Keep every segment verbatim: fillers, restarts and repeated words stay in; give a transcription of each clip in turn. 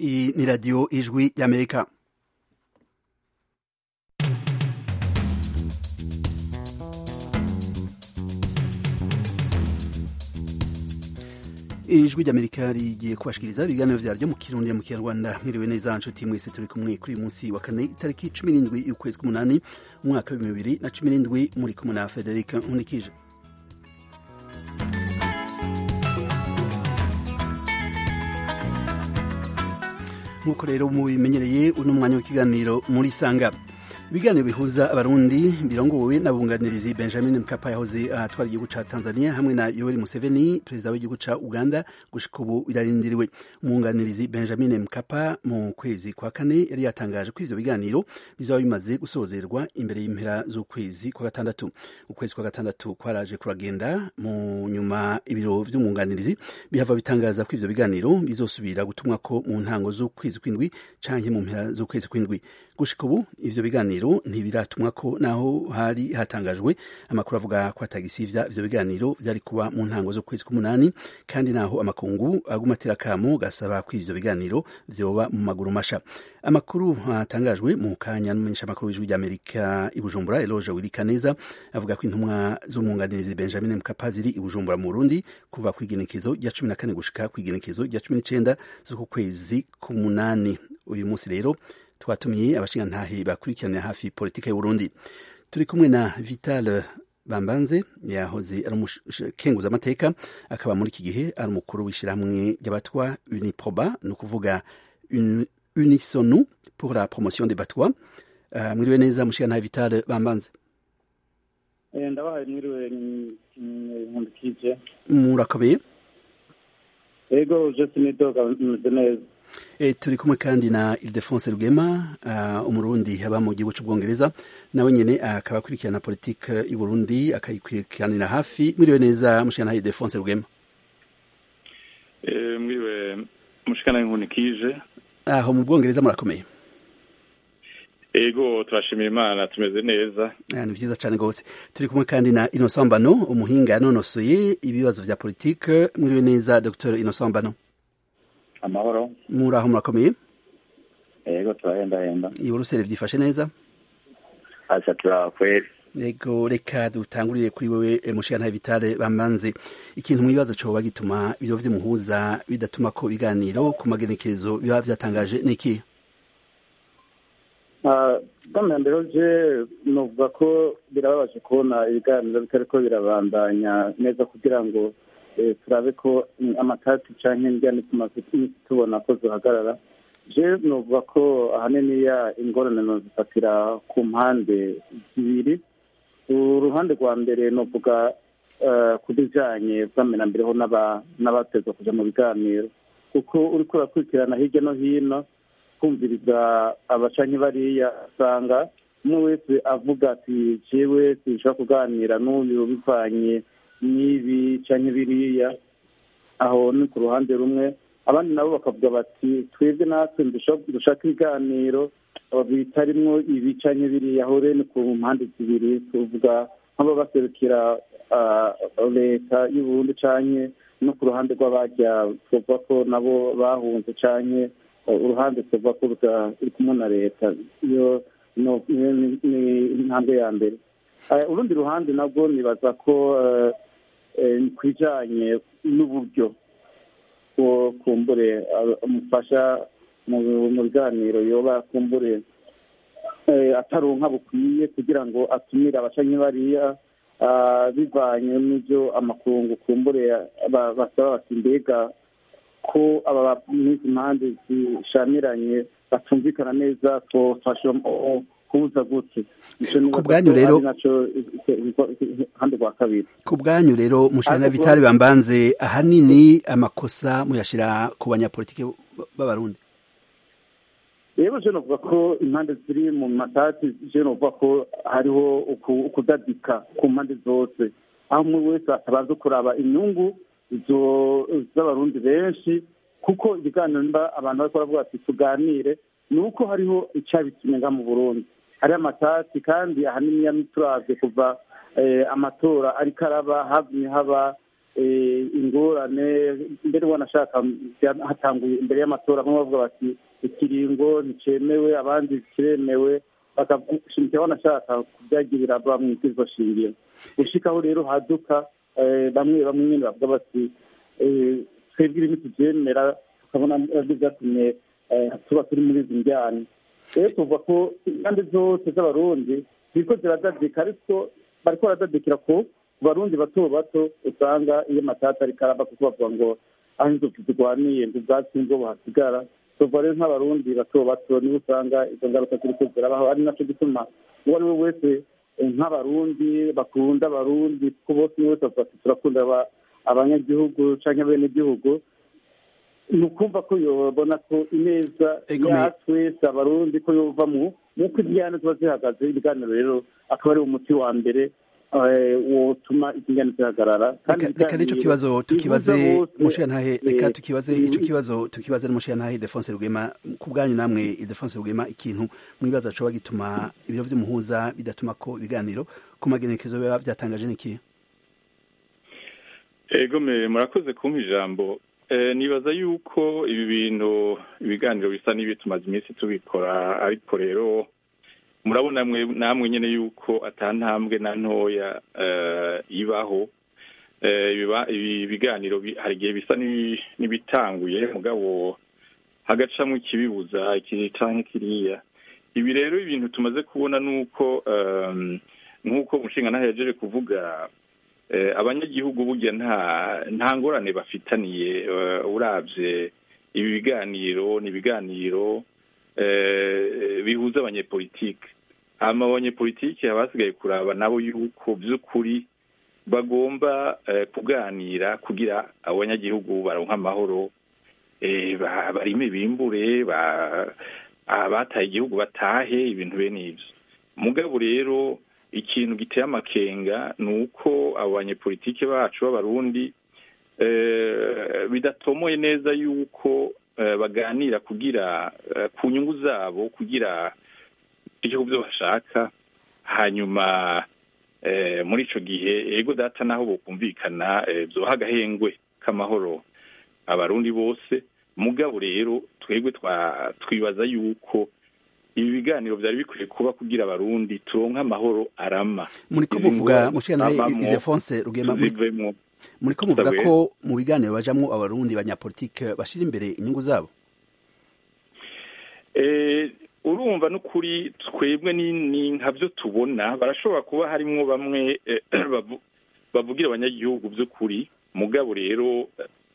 Iyi ni radiyo ijwi y'Amerika. Ijwi ry'Amerika rigiye kubashikiriza ibiganiro vyaryo mu Kirundi mu Kinyarwanda. Mwiriwe neza nshuti mwese, turi kumwe kuri uyu munsi wa kane itariki cumi n'indwi y'ukwezi k'umunani umwaka w'ibihumbi bibiri na cumi n'indwi, muri kumwe na Federica Nkunikije. Nkuko rero mubimenyereye, uno mwanya w'ikiganiro muri Sanga. Ibiganiro bihuza abarundi birongowe n'abunganirizi Benjamin Mkapa yahoze atwara igihugu ca Tanzania hamwe na Yoweri Museveni perezida w'igihugu ca Uganda gushika ubu birarindiriwe. Umwunganirizi Benjamin Mkapa mu kwezi kwa kane yari yatangaje ko ivyo biganiro bizaba bimaze gusozerwa imbere y'impera z'ukwezi kwa gatandatu. Ukwezi kwa gatandatu kwaraje kuragenda, mu nyuma ibiro vy'umwunganirizi bihava bitangaza ko ivyo biganiro bizosubira gutumwa ko mu ntango z'ukwezi kw'indwi canke mu mpera z'ukwezi kw'indwi. Gushika ubu ivyo biganiro ntibiratumwa ko, naho hari hatangajwe amakuru avuga ko atagisivya ivyo biganiro vyari kuba mu ntango zo kwezi k'umunani, kandi naho amakungu aguma atera kamo gasaba ko ivyo biganiro vyoba mu maguru masha. Amakuru atangajwe mu kanya n'umumenyesha makuru w'ijwi ry'Amerika i Bujumbura, Eloge Wirikaneza, avuga ko intumwa z'umwunganirizi Benjamin Mkapa ziri i Bujumbura mu Burundi kuva kw'igenekezo rya cumi na kane gushika kw'igenekezo rya cumi n'icenda z'uku kwezi k'umunani. Uyu munsi rero twatumiye abashingantahe bakurikiranira hafi politika y'u Burundi. Turi kumwe na Vital Bambanze, yahoze ari umukenguza amateka, akaba muri iki gihe ari umukuru w'ishirahamwe ry'abatwa Uniproba, ni ukuvuga Unisonu pour la promotion des batwa. Uh, mwiriwe neza mushingantahe Vital Bambanze. Eh, ndabahaye mwiriwe Nkundikije. Murakomeye? Ego, je sinidoga meze neza. E, turi kumwe kandi na Ildefonse Rugema, uh, umurundi haba mu gihugu c'Ubwongereza, nawe nyene akaba uh, akurikirana politike y'u Burundi akayikurikiranira hafi. Mwiriwe neza mushikana Ildefonse Rugema. Eh, mwiriwe mushikana Nkunikije. Aho mu Bwongereza murakomeye? Ego, turashimira Imana tumeze neza. Ah, ni vyiza cane gose. Turi kumwe kandi na Innocent Mbano, umuhinga yanonosoye ibibazo vya politike. Mwiriwe neza Docteur Innocent Mbano. Amahoro. Muraho murakomeye? Ego, turahendahenda. I Buruseli vyifashe neza? Acha turakweri. Ego, reka dutangurire kuri wewe mushingantahe Vital Bambanze. Ikintu mwibaza coba gituma ibiro vy'umuhuza bidatuma ko biganiro ku magenekezo biba vyatangaje niki? Ah, bamwe mbere je novuga ko birababaje kubona ibiganiro bitariko birabandanya neza kugira ngo turabe ko amatati canke njyane tumaze tubona ko zihagarara. Je novuga ko ahanini ya ingorane no zifatira ku mpande zibiri. Uruhande rwa mbere novuga kubijanye bwamena mbereho n'abateza kuja mu biganiro, kuko uriko urakurikirana hirya no hino kumviriza abacanyi bariya, usanga umwe wese avuga ati jewe sinshobora kuganira n'uyu bivanye n'ibi canke biriya. Aho ni ku ruhande rumwe. Abandi nabo bakavuga bati twebwe natwe dushaka ibiganiro bitarimwo ibi canke biriya. Aho rero ni ku mpande zibiri, tuvuga nk'abo baserukira leta y'u Burundi canke no ku ruhande rw'abarya tuvuga ko nabo bahunze canke uruhande tuvuga ko ruri kumwe na leta. Iyo ni intambwe ya mbere. Urundi ruhande nabwo nibaza ko kwijanye n'uburyo ko kumbure umufasha mu biganiro yoba kumbure ataronka bukwiye kugira ngo atumire abacanyi bariya, bivanye n'ivyo amakungu kumbure basaba bati mbega ko aba n'izi mpande zishamiranye batumvikana neza twofasha kuza gute. Ku bwanyu rero hande rwa kabiri, ku bwanyu rero mushana Vital Bambanze, ahanini amakosa muyashira ku banyapolitike b'abarundi? Rero je novuga ko impande ziri mu matati, je novuga ko hariho ukudadika ku mpande zose, aho umwe wese atabaza kuraba inyungu z'abarundi benshi, kuko ibiganiro nimba abantu bariko baravuga ati tuganire, nuko hariho icabitumye nga mu Burundi. Hari amatati kandi ahanini yamituravye kuva amatora ariko araba, havumye haba ingorane mbere wanashaka hatanguye imbere y'amatora bamwe bavuga bati ikiringo nticemewe abandi kiremewe bakashimikira wanashaka kubyagirira bamwitirizwa shingiro gushikaho rero haduka bamwe bamwe nyine bavuga bati twebwe ibintu tubyemera tukabona byatumye tuba turi muri izi njyane rero tuvuga ko impande zose z'abarundi ziriko ziradadika ariko bariko baradadikira ko barundi bato bato usanga iyo matata ari karamba kuko bavuga ngo aho inzovu zirwaniye ngo ubwatsi ngo buhasigara tuvuga rero nk'abarundi bato bato nibo usanga izo ngaruka ziriko zirabaho ari naco gituma uwo ari we wese nk'abarundi bakunda abarundi kuko bose ni wese bavuga ati turakunda abanyagihugu canke bene igihugu ni ukumva ko yobona ko ineza ya twese abarundi ko yovamwo nuko ibyana tuba zihagaze ibiganiro rero akaba ari umuti wa mbere wotuma ikiganiro kihagarara. Reka n'icyo kibazo tukibaze mushiyantahe reka tukibaze icyo kibazo tukibaze n'umushiyantahe Ildefonse Rugema ku bwanyu namwe Ildefonse Rugema ikintu mwibaza coba gituma ibiro vy'umuhuza bidatuma ko ibiganiro ku magenekezo biba byatangaje niki? Ego me murakoze kumpa ijambo. Nibaza yuko ibi bintu ibiganiro bisa n'ibitumaze iminsi tubikora ariko rero murabona namwe nyene yuko atantambwe na ntoya ibaho ibi biganiro hari igihe bisa n'ibitanguye mugabo hagacamwo ikibibuza iki canke kiriya. Ibi rero ibintu tumaze kubona nuko nk'uko umushinga nahejeje kuvuga abanyagihugu burya nta nta ngorane bafitaniye uravye ibi biganiro ni ibiganiro bihuza abanyepolitike ama abanyepolitike abasigaye kuraba nabo yuko by'ukuri bagomba kuganira kugira abanyagihugu baronka amahoro barime bimbure abataye igihugu batahe ibintu bene ivyo. Mugabo rero ikintu giteye amakenga nuko abo banyepolitike bacu b'abarundi bidatomoye neza yuko baganira kugira ku nyungu zabo kugira igihugu byo bashaka hanyuma muri ico gihe ego data naho bokumvikana byoha agahengwe k'amahoro abarundi bose. Mugabo rero twebwe twibaza yuko ibi biganiro byari bikwiye kuba kugira abarundi turonka amahoro arama. Muriko muvuga mushikanaye Ildefonse Rugema muriko muvuga ko mu biganiro bajamwo abarundi banyapolitike bashira imbere inyungu zabo. Eh urumva n'ukuri twebwe ni nkavyo tubona barashobora kuba harimwo bamwe bavugira abanyagihugu by'ukuri mugabo rero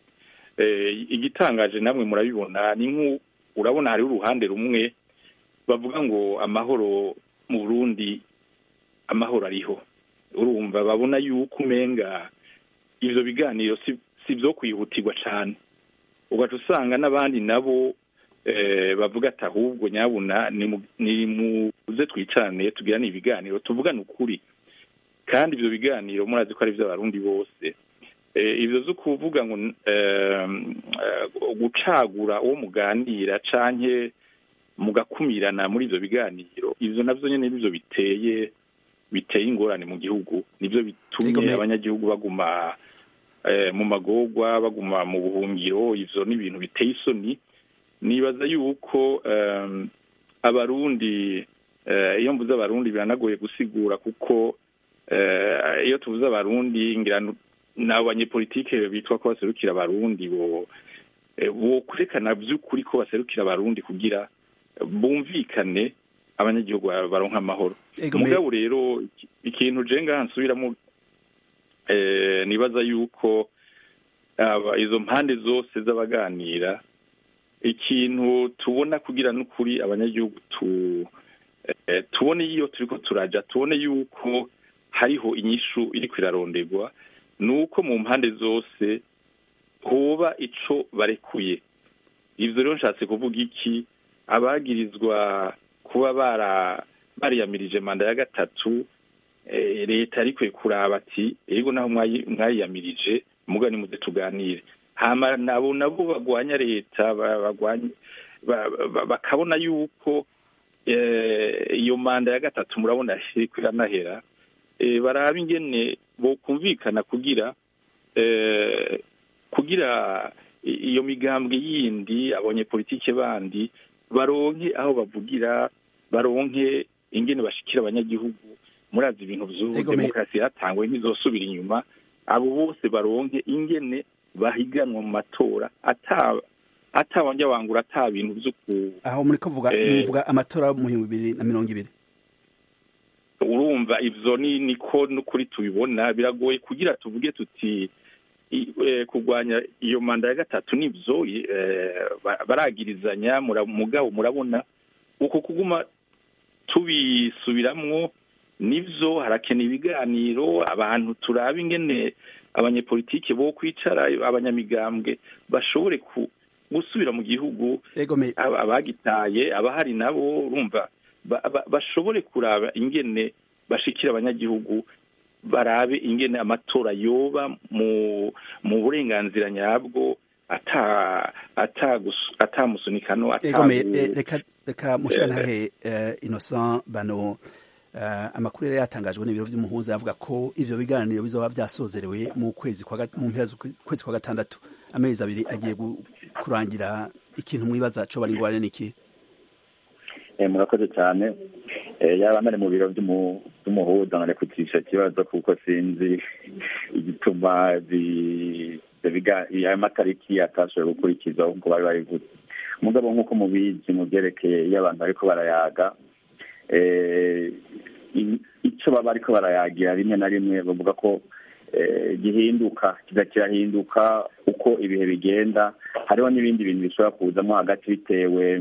igitangaje namwe murabibona ni nku urabona hari uruhande rumwe bavuga ngo amahoro mu Burundi amahoro ariho. Urumva babona yuko umenga ivyo biganiro si, si byo kwihutirwa cyane ugaca usanga n'abandi nabo eh, bavuga ati ahubwo nyabuna ni muze twicane tugirane ibiganiro tuvugana ukuri kandi ivyo biganiro murazi ko ari vy'abarundi bose. Eh, ivyo zo kuvuga ngo eh, gucagura uwo muganira canke mugakumirana muri ivyo biganiro ivyo navyo nyene nivyo biteye biteye ingorane mu gihugu nivyo bitumye abanyagihugu baguma eh, mu magorwa baguma mu buhungiro. Ivyo ni ibintu biteye isoni. Nibaza yuko um, abarundi uh, iyo mvuze abarundi biranagoye gusigura kuko uh, iyo tuvuze abarundi ngira n'abanyepolitike bitwa ko baserukira abarundi bo bo kurekana by'ukuri ko baserukira abarundi kugira bumvikane abanyagihugu baronka amahoro. Mugabo rero ikintu je ngahansubiramo eh nibaza yuko aba izo mpande zose z'abaganira ikintu tubona kugira n'ukuri abanyagihugu tu eh, tubone iyo turiko turaja tubone yuko hariho inyishu iri kwiraronderwa nuko mu mpande zose hoba ico barekuye. Ivyo rero nshatse kuvuga iki abagirizwa kuba bara bariyamirije manda ya gatatu eh, leta ariko kuraba ati ego naho mwayiyamirije mugani muze tuganire hama nabo nabo bagwanya leta bagwanya bakabona yuko iyo manda ya gatatu murabona iriko iranahera baraba ingene bo kumvikana kugira kugira iyo migambwe yindi abanyepolitike bandi baronke aho bavugira, baronke ingene bashikira abanyagihugu. Murazi ibintu vy'ubu demokarasi yatangwe ntizosubira inyuma, abo bose baronke ingene bahiganwa mu matora ata atawanja wangura ata bintu vy'uku. Aho muri ko vuga muvuga amatora mu bibiri na mirongo ibiri. Urumva ivyo ni niko n'ukuri tubibona, biragoye kugira tuvuge tuti kugwanya iyo manda ya gatatu nivyo baragirizanya mugabo murabona uko kuguma tubisubiramwo nivyo harakena ibiganiro, abantu turaba ingene abanyepolitike bo kwicara, abanyamigambwe bashobore gusubira mu gihugu, abagitaye abahari nabo urumva bashobore kuraba ingene bashikira abanyagihugu, barabe ingene amatora yoba mu mu burenganzira nyabwo ata ata ata musunikano ata reka reka mushantahe Innocent Bano. Amakuru yari yatangajwe n'ibiro by'umuhuza yavuga ko ivyo biganiro bizoba byasozerewe mu kwezi kwa mu mpera z'ukwezi kwa gatandatu, amezi abiri agiye kurangira. Ikintu mwibaza co bari ngwane niki? Eh murakoze cyane. Eh yaba nari mu biro by'umuhuza ngare kutisha kibazo kuko sinzi igituma bi biga ya matariki atashoboye gukurikiza ngo bari bari gute. Mugabo nkuko mubizi mu byerekeye y'abantu ariko barayaga eh icyo baba ariko barayagira rimwe na rimwe bavuga ko gihinduka kiza kirahinduka uko ibihe bigenda. Hariho n'ibindi bintu bishobora kuzamo hagati bitewe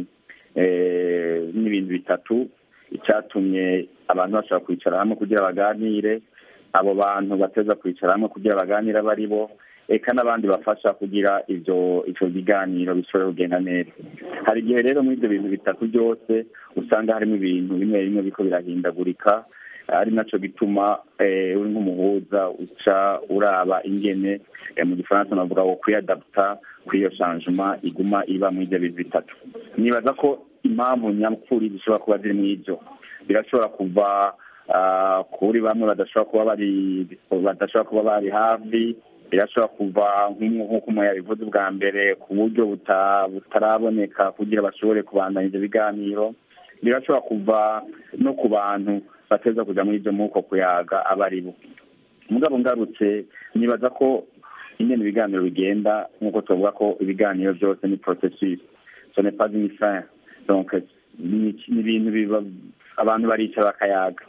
n'ibintu bitatu. Icyatumye abantu bashobora kwicara hamwe kugira baganire, abo bantu bateza kwicara hamwe kugira baganire bari bo, eka n'abandi bafasha kugira ivyo icyo biganiro bishobora kugenda neza. Hari igihe rero muri ibyo bintu bitatu byose usanga harimo ibintu bimwe bimwe biko birahindagurika, ari naco gituma uri nk'umuhuza uca uraba ingene mu gifaransa navuga ngo kwiadapta kw'iyo changement iguma iba muri ibyo bintu bitatu. Nibaza ko impamvu nyamukuru zishobora kuba ziri muri ibyo birashobora kuva kuri bamwe badashobora kuba bari badashobora kuba bari hafi, birashobora kuva nk'uko umuntu yabivuze bwa mbere ku buryo butaraboneka kugira bashobore kubandanya ibyo biganiro, birashobora kuva no ku bantu bateza kuja muri ibyo muko kuyaga abari bo. Mugabo ngarutse nibaza ko ingene ibiganiro bigenda nk'uko tuvuga ko ibiganiro byose ni processus, ce n'est pas une fin. Donc ni ibintu biba abantu baricara bakayaga.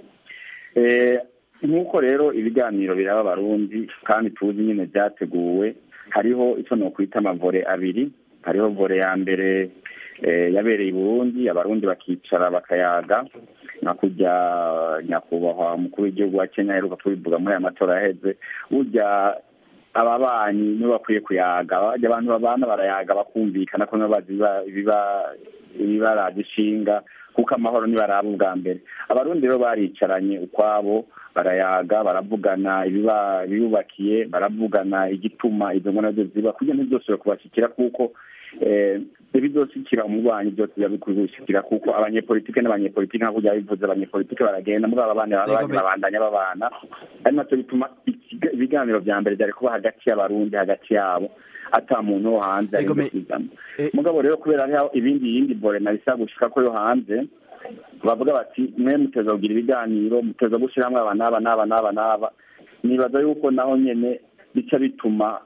Eh nk'uko rero ibiganiro biraba Barundi kandi tuzi nyine byateguwe, hariho icyo no kwita amavore abiri. Hariho vore ya mbere yabereye i Burundi, abarundi bakicara bakayaga nka kujya nyakubahwa umukuru w'igihugu wa Kenya aheruka kubivuga muri aya matora yaheze. Burya ababanyi nibo bakwiye kuyaga, bajya abantu babana barayaga bakumvikana ko nabazi ibiba ibibaragishinga kuko amahoro nibaraba ubwa mbere. Abarundi rero baricaranye ukwabo barayaga, baravugana ibiba biyubakiye, baravugana igituma izo ngona zo ziba kugira ntizosubire kubashikira kuko eh ibizoshikira umurwanyi byose byabikurushikira kuko abanyepolitike n'abanyepolitike nka kujya bivuze abanyepolitike baragenda muri aba bana babandanya babana. Ari naco bituma ibiganiro vya mbere byari kuba hagati y'abarundi hagati yabo ata muntu wo hanze ari kuzama. Mugabo rero kubera aho ibindi yindi bore narisa gushika ko yo hanze bavuga bati mwe muteza kugira ibiganiro, muteza gushiramwe abana aba naba naba naba. Nibaza yuko naho nyene bica bituma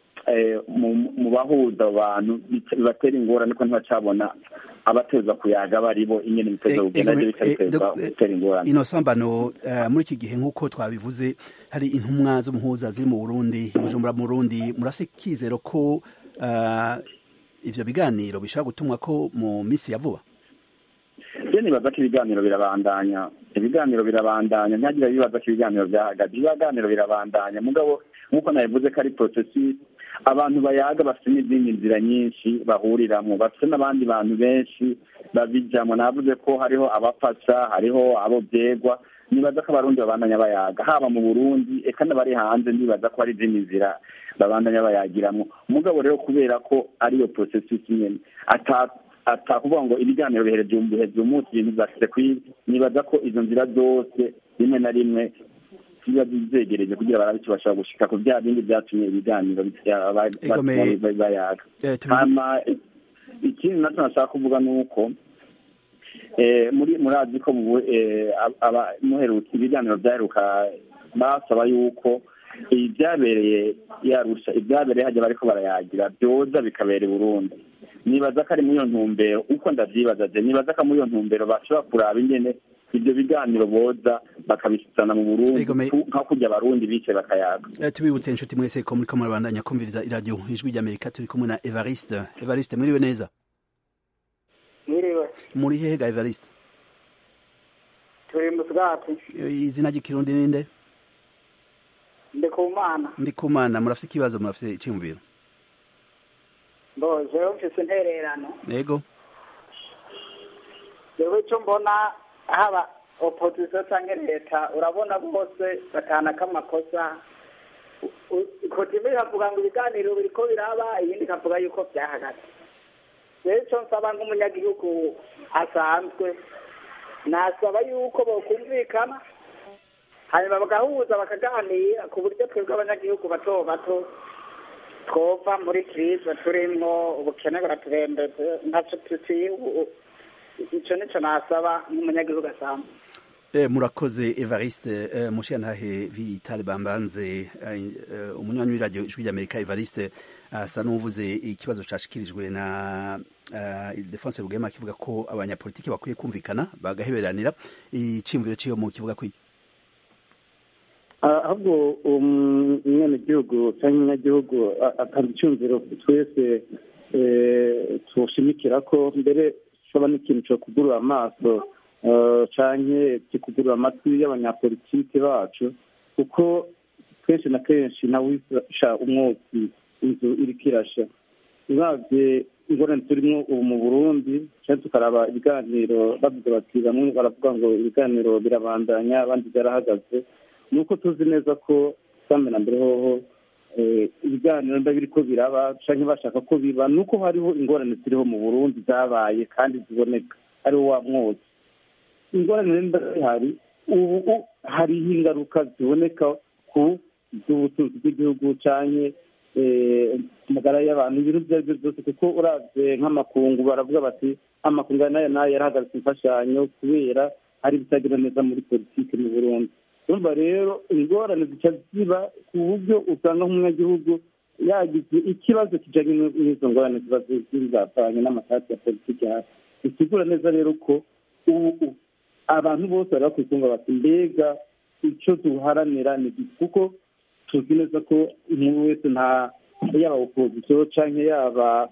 mu bahuza abantu batera ingorane ko ntibacabona abateza kuyaga bari bo ingene biteza kugenda biteza gutera ingorane. Innocent Bano, muri iki gihe nk'uko twabivuze hari intumwa z'umuhuza ziri mu Burundi, Bujumbura mu Burundi, murafise kizero ko ivyo biganiro bishaka gutumwa ko mu misi ya vuba? Je nibaza ko ibiganiro birabandanya, ibiganiro birabandanya, ntagira bibaza ko ibiganiro byahagaze, ibiganiro birabandanya. Mugabo nk'uko nabivuze ko ari processus, abantu bayaga bafite n'izindi nzira nyinshi bahuriramo, bafite n'abandi bantu benshi babijamo. Navuze ko hariho abafasha, hariho abo byegwa. Nibaza ko abarundi babandanya bayaga haba mu Burundi eka n'abari hanze, nibaza ko ari izindi nzira babandanya bayagiramo. Mugabo rero kubera ko ariyo processus nyene ata atakuvuga ngo ibiganiro bihereje umunsi ibintu byashyize kuri, nibaza ko izo nzira zose rimwe na rimwe ziba zegereje kugira barabe icyo bashobora gushika ku bya bindi byatumye ibiganiro bayaga. Hama ikindi nacyo nashaka kuvuga ni uko muri murazi ko muherutse ibiganiro byaheruka basaba yuko ibyabereye yarusha ibyabereye hajya bariko barayagira byoza bikabera i Burundi. Nibaza ko ari muri iyo ntumbero uko ndavyibaza je nibaza ko muri iyo ntumbero bashobora kuraba ingene ibyo biganiro boza bakabisana mu Burundi nka kurya abarundi bice bakayaga. Tubibutse inshuti mwese ko muri ko murabandanya kumviriza iradio Ijwi ry'Amerika, turi kumwe na Evariste. Evariste, mwiriwe neza? Mwiriwe. Muri hehe ga Evariste? Turi mu Sigati. Izina ry'ikirundi ninde? Ndikumana. Ndikumana, murafite ikibazo, murafite icyumviro? Bo, jewe mfise intererano. Yego. Jewe icyo mbona haba opposition cyangwa leta urabona bose batanaka amakosa. Kotime iravuga ngo ibiganiro biriko biraba, ibindi kavuga yuko byahagaze. Rero icyo nsaba nk'umunyagihugu asanzwe nasaba yuko bokumvikana hanyuma bagahuza bakaganira ku buryo twebwe abanyagihugu bato bato twova muri crise turimwo, ubukene buraturembeze ntacyo tuciye. Icyo nicyo nasaba nk'umunyagihugu asanzwe. Eh, murakoze Evariste. eh, Mushiyantahe Vital Bambanze, uh, umunywanyi w'iradio Ijwi ry'Amerika. Evariste asa uh, n'uvuze ikibazo cashikirijwe na uh, Ildefonse Rugema kivuga ko abanyapolitiki bakwiye kumvikana bagaheberanira. Iciyumviro ciyo mu kivuga kwiki? ahubwo umwenegihugu cyangwa umunyagihugu atanga icyumviro twese tushimikira ko mbere shobora n'ikintu cyo kugurura amaso canke kikugurura amatwi y'abanyapolitiki bacu, kuko kenshi na kenshi nawisha umwotsi inzu iriko irasha. uravye ingorane turimwo ubu mu Burundi, cyane tukaraba ibiganiro bavuga bati bamwe baravuga ngo ibiganiro birabandanya abandi byarahagaze, nuko tuzi neza ko samena mbere hoho ibiganiro mba biriko biraba canke bashaka ko biba, nuko hariho ingorane ziriho mu Burundi zabaye kandi ziboneka, hariho wa mwotsi. Ingorane mba zihari ubu, hariho ingaruka ziboneka ku z'ubutunzi bw'igihugu canke amagara y'abantu, ibintu ibyo ari byo byose, kuko uravye nk'amakungu baravuga bati amakungu nayo nayo yarahagaritse imfashanyo kubera hari ibitagenda neza muri politiki mu Burundi. Urumva rero ingorane zica ziba ku buryo usanga nk'umunyagihugu yagize ikibazo kijanye n'izo ngorane ziba zizapfanye n'amatati ya politiki hasi. Bisigura neza rero ko ubu abantu bose bari bakwiye kumva bati mbega ico duharanira ni iki, kuko tuzi neza ko umuntu wese nta yaba opozisiyo canke yaba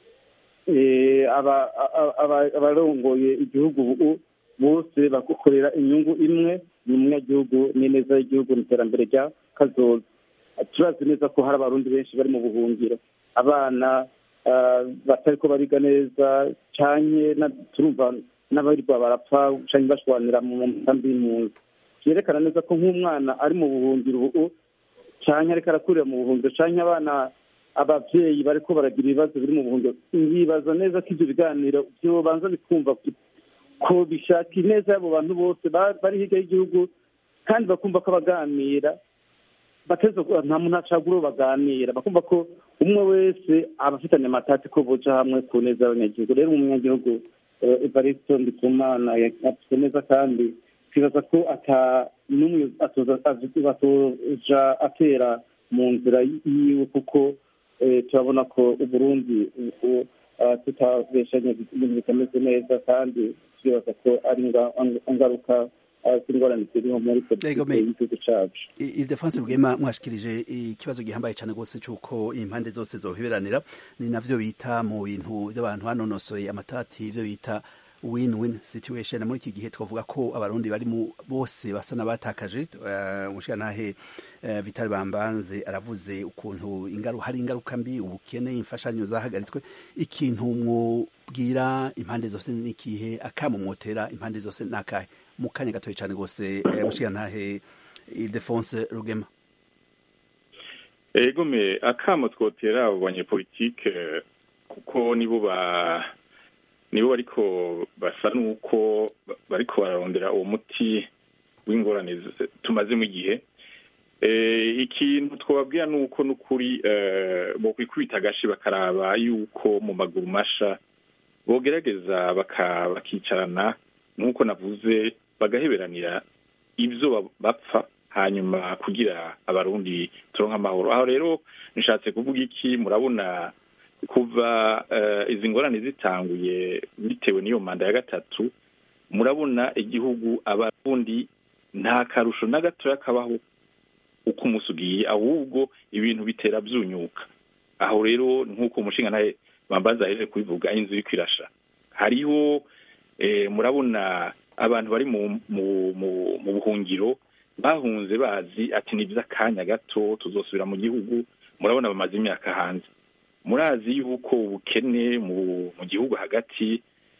abarongoye igihugu ubu bose bagukorera inyungu imwe, ni umunyagihugu n'ineza y'igihugu n'iterambere rya kazoza. Turazi neza ko hari abarundi benshi bari mu buhungiro, abana batariko bariga neza canke turumva n'abarirwa barapfa canke bashwanira mu nkambi y'impunzi. Vyerekana neza ko nk'umwana ari mu buhungiro ubu canke ariko arakurira mu buhungiro canke abana abavyeyi bariko baragira ibibazo biri mu buhungiro, bibaza neza ko ivyo biganiro vyobanza bikumva ko bishaka ineza y'abo bantu bose bari hirya y'igihugu, kandi bakumva ko baganira bateza nta muntu acagura baganira, bakumva ko umwe wese abafitanye amatati ko boja hamwe ku neza y'abanyagihugu. Rero umunyagihugu Evariste Ndikumana afite neza, kandi twibaza ko ata n'umwe atoja atera mu nzira yiwe, kuko turabona ko Uburundi tutabeshanye ibintu bitameze neza, kandi twibaza ko ari ingaruka z'ingorane ziriho muri politiki y'igihugu cacu. Ildefonse Rugema, mwashikirije ikibazo gihambaye cyane rwose cy'uko impande zose zoheberanira, ni navyo bita mu bintu by'abantu hanonosoye amatati, ivyo bita win-win situation. Muri iki gihe twavuga ko abarundi bari mu bose basa n'abatakaje. Umushirantahe Vital Bambanze aravuze ukuntu ingaru hari ingaruka mbi, ubukene, imfashanyo zahagaritswe. Ikintu mwubwira impande zose n'ikihe, akamumotera impande zose nakahe? Mu kanya gatoya cyane rwose, umushirantahe Ildefonse Rugema. Ego me akamo twotera abo banyepolitike, kuko nibo ba nibo bariko basa nuko bariko bararondera uwo muti w'ingorane tumazemo igihe. ikintu twababwira ni uko n'ukuri bo kwikubita agashi bakaraba yuko mu maguru masha bogerageza bakicarana nk'uko navuze bagaheberanira ibyo bapfa hanyuma kugira abarundi turonka amahoro. Aho rero nishatse kuvuga iki, murabona kuva izi ngorane zitanguye bitewe n'iyo manda ya gatatu, murabona igihugu abarundi nta karusho na gatoya kabaho uko umunsi ugiye, ahubwo ibintu bitera byunyuka. Aho rero nk'uko umushinga nawe bambaza aheje kubivuga, inzu iri kwirasha. Hariho murabona abantu bari mu mu buhungiro bahunze bazi ati ni by'akanya gato tuzosubira mu gihugu. Murabona bamaze imyaka hanze, murazi yuko ubukene mu gihugu hagati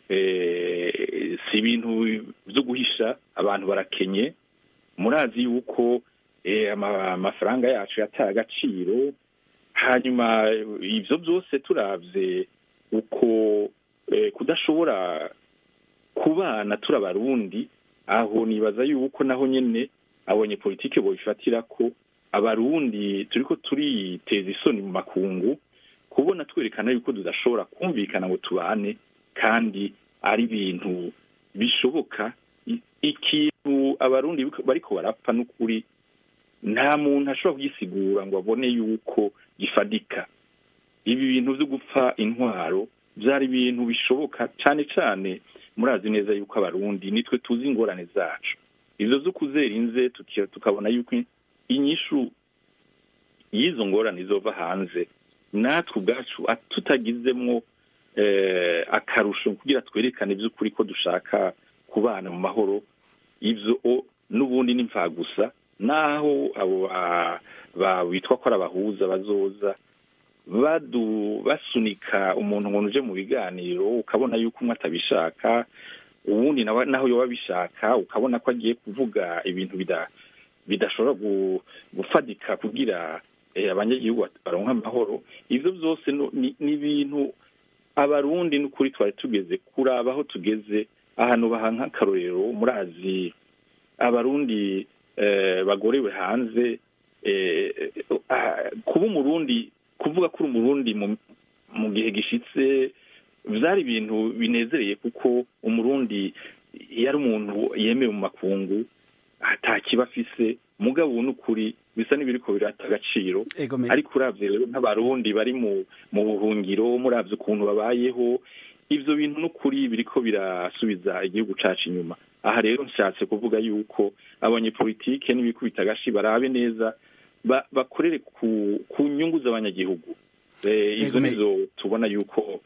si ibintu byo guhisha, abantu barakenye. Murazi yuko amafaranga yacu yataye agaciro. Hanyuma ibyo byose turavye uko kudashobora kubana turi abarundi, aho nibaza yuko naho nyene abonye politike bobifatira ko abarundi turiko turiteza isoni mu makungu, kubona twerekana yuko tudashobora kumvikana ngo tubane kandi ari ibintu bishoboka. Ikintu abarundi bariko barapfa n'ukuri nta muntu ashobora kugisigura ngo abone yuko gifadika. Ibi bintu byo gupfa intwaro byari ibintu bishoboka cyane cyane. Murazi neza yuko abarundi nitwe tuzi ingorane zacu, izo zo kuzerinze tukabona yuko inyishu y'izo ngorane izova hanze, natwe ubwacu tutagizemwo akarusho kugira twerekane iby'ukuri ko dushaka kubana mu mahoro. Ibyo n'ubundi ni mfa gusa, naho abo bitwa ko ari abahuza bazoza badu basunika umuntu ngo uje mu biganiro, ukabona yuko umwe atabishaka, ubundi naho yoba bishaka, ukabona ko agiye kuvuga ibintu bidashobora gufadika kugira abanyagihugu baronka amahoro. Ivyo byose ni ibintu abarundi n'ukuri twari tugeze kuraba aho tugeze. Ahantu bahanka akarorero, murazi abarundi bagorewe hanze, kuba umurundi, kuvuga ko umurundi mu gihe gishitse byari ibintu binezereye, kuko umurundi yari umuntu yemewe mu makungu atakiba afise. Mugabo n'ukuri bisa n'ibiriko birata agaciro. Ariko uravye rero nk'abarundi bari mu buhungiro, muravye ukuntu babayeho, ivyo bintu n'ukuri biriko birasubiza igihugu cacu inyuma. Aha rero nshatse kuvuga yuko abanyepolitike n'ibikubita agashi barabe neza, bakorere ku nyungu z'abanyagihugu. Izo nizo tubona yuko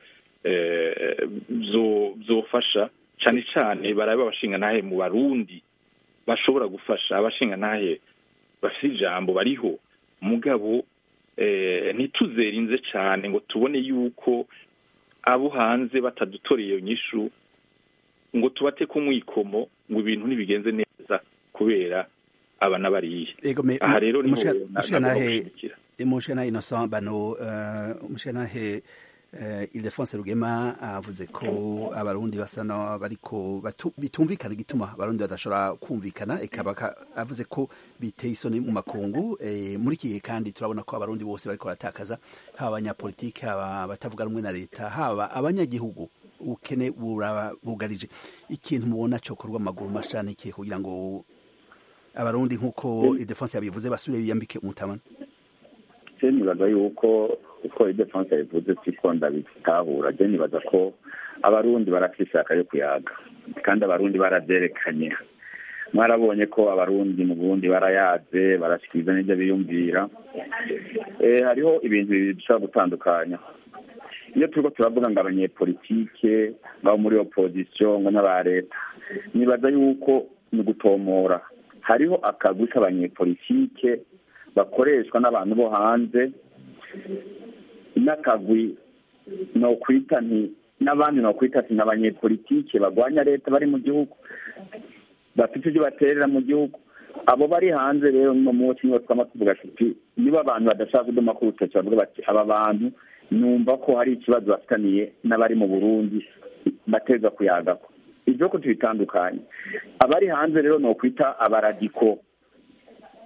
zofasha cyane cyane. Barabe abashinga nahe mu barundi bashobora gufasha, abashinga nahe bafite ijambo bariho. Mugabo ntituzerinze cyane ngo tubone yuko abo hanze batadutoreye iyo nyishu ngo tubate ku mwikomo ngo ibintu ntibigenze neza kubera aba nabariye. Aha rero ni Umushana Innocent Bano, umushana he Ildefonse Rugema avuze ko abarundi basana bariko bitumvikana gituma abarundi badashobora kumvikana, ekaba avuze ko biteye isoni mu makungu. Muri kihe kandi turabona ko abarundi bose bariko baratakaza, haba abanyapolitike, haba batavuga rumwe na leta, haba abanyagihugu. Ukene bugarije. Ikintu mubona cyo korwa amaguru mashani kihe kugira ngo abarundi nkuko Ildefonse yabivuze basubire biyambike umutamana? Nibaza yuko uko Ildefonse yabivuze siko ndabitahura. Je nibaza ko abarundi barafishaka yo kuyaga, kandi abarundi baravyerekanye. Mwarabonye ko abarundi mu Burundi barayaze, barashikiriza n'ibyo biyumvira. Eh hariho ibintu bishobora gutandukanya. Iyo turiko turavuga ngo abanyepolitike baba muri opposition ngo n'aba leta, nibaza yuko ni gutomora. Hariho akagwi k'abanyepolitike bakoreshwa n'abantu bo hanze, n'akagwi no kwita nti n'abandi no kwita ati n'abanyepolitike bagwanya leta bari mu gihugu, bafite ibyo baterera mu gihugu. Abo bari hanze rero no munsi nibo twama tuvuga ati niba abantu badashaka kudoma ku rutoki bavuga bati aba bantu numva ko hari ikibazo bafitaniye n'abari mu Burundi bateza kuyagako. Ivyo ko tubitandukanye. Abari hanze rero no kwita abaradiko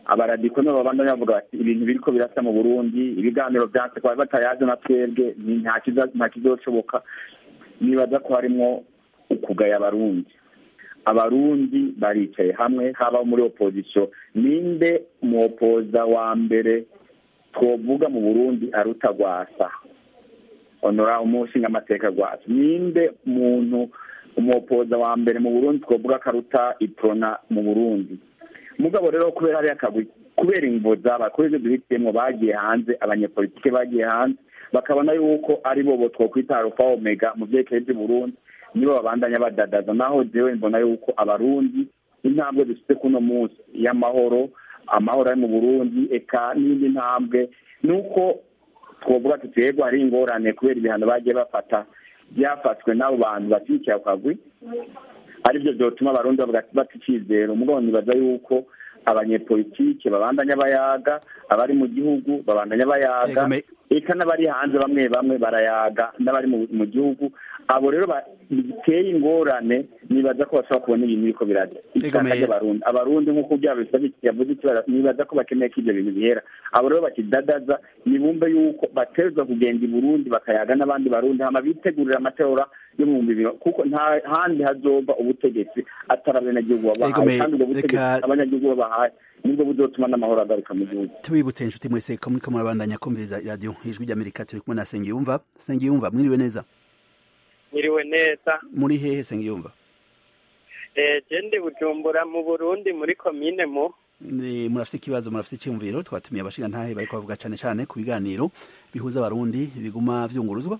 abaradiko nibo babandanya bavuga bati ibintu biriko birasa mu Burundi, ibiganiro vyanse kwa batayaje na twebwe nta kiza nta kizoshoboka. Nibaza ko harimwo ukugaya abarundi. Abarundi baricaye hamwe, haba muri opposition. Ninde mu opoza wa mbere twovuga mu Burundi aruta Rwasa? Honora umushinga amateka Rwasa. Ninde muntu umuopoza wa mbere mu Burundi twovuga karuta Iprona mu Burundi? Mugabo rero kubera ari akagwi, kubera imvo zaba kubera duhitemo bagiye hanze, abanyepolitike bagiye hanze bakabona yuko ari bo bo twokwita Alpha Omega mu byekeye by'u Burundi, nibo babandanya badadaza. Naho jewe mbona yuko abarundi intambwe dufite kuno munsi y'amahoro, amahoro ari mu Burundi eka n'indi ntambwe nuko twovuga tutego ari ingorane kubera ibihano bagiye bafata byafatwe n'abo bantu batikiye akagwi, aribyo byotuma abarundi bavuga bati cyizero. Umugabo nibaza yuko abanyepolitike babandanya bayaga, abari mu gihugu babandanya bayaga, eka n'abari hanze bamwe bamwe barayaga n'abari mu gihugu. Abo rero biteye ingorane, nibaza ko bashobora kubona ibintu biriko biraza ikaka ry'abarundi. Abarundi nk'uko byabisabye yavuze ikibara, nibaza ko bakeneye ko ibyo bintu bihera. Abo rero bakidadaza nibumve yuko bategerezwa kugenda i Burundi bakayaga n'abandi barundi, hama bitegurira amatora yo mu bibiri, kuko nta handi hazova ubutegetsi atari abenegihugu babahaye, kandi ubwo butegetsi abanyagihugu babahaye nibwo buzotuma n'amahoro agaruka mu gihugu. Tubibutse inshuti mwese ko muriko murabandanya kumviriza radio Ijwi ry'Amerika, turi kumwe na Sengiyumva. Sengiyumva, mwiriwe neza? Mwiriwe neza. Muri hehe Sengiyumva? Eh, je Bujumbura mu Burundi muri komine mu. Ni murafite ikibazo, murafite icyumviro? Twatumiye abashinga ntahe bariko bavuga cyane cyane ku biganiro bihuza abarundi biguma vyunguruzwa.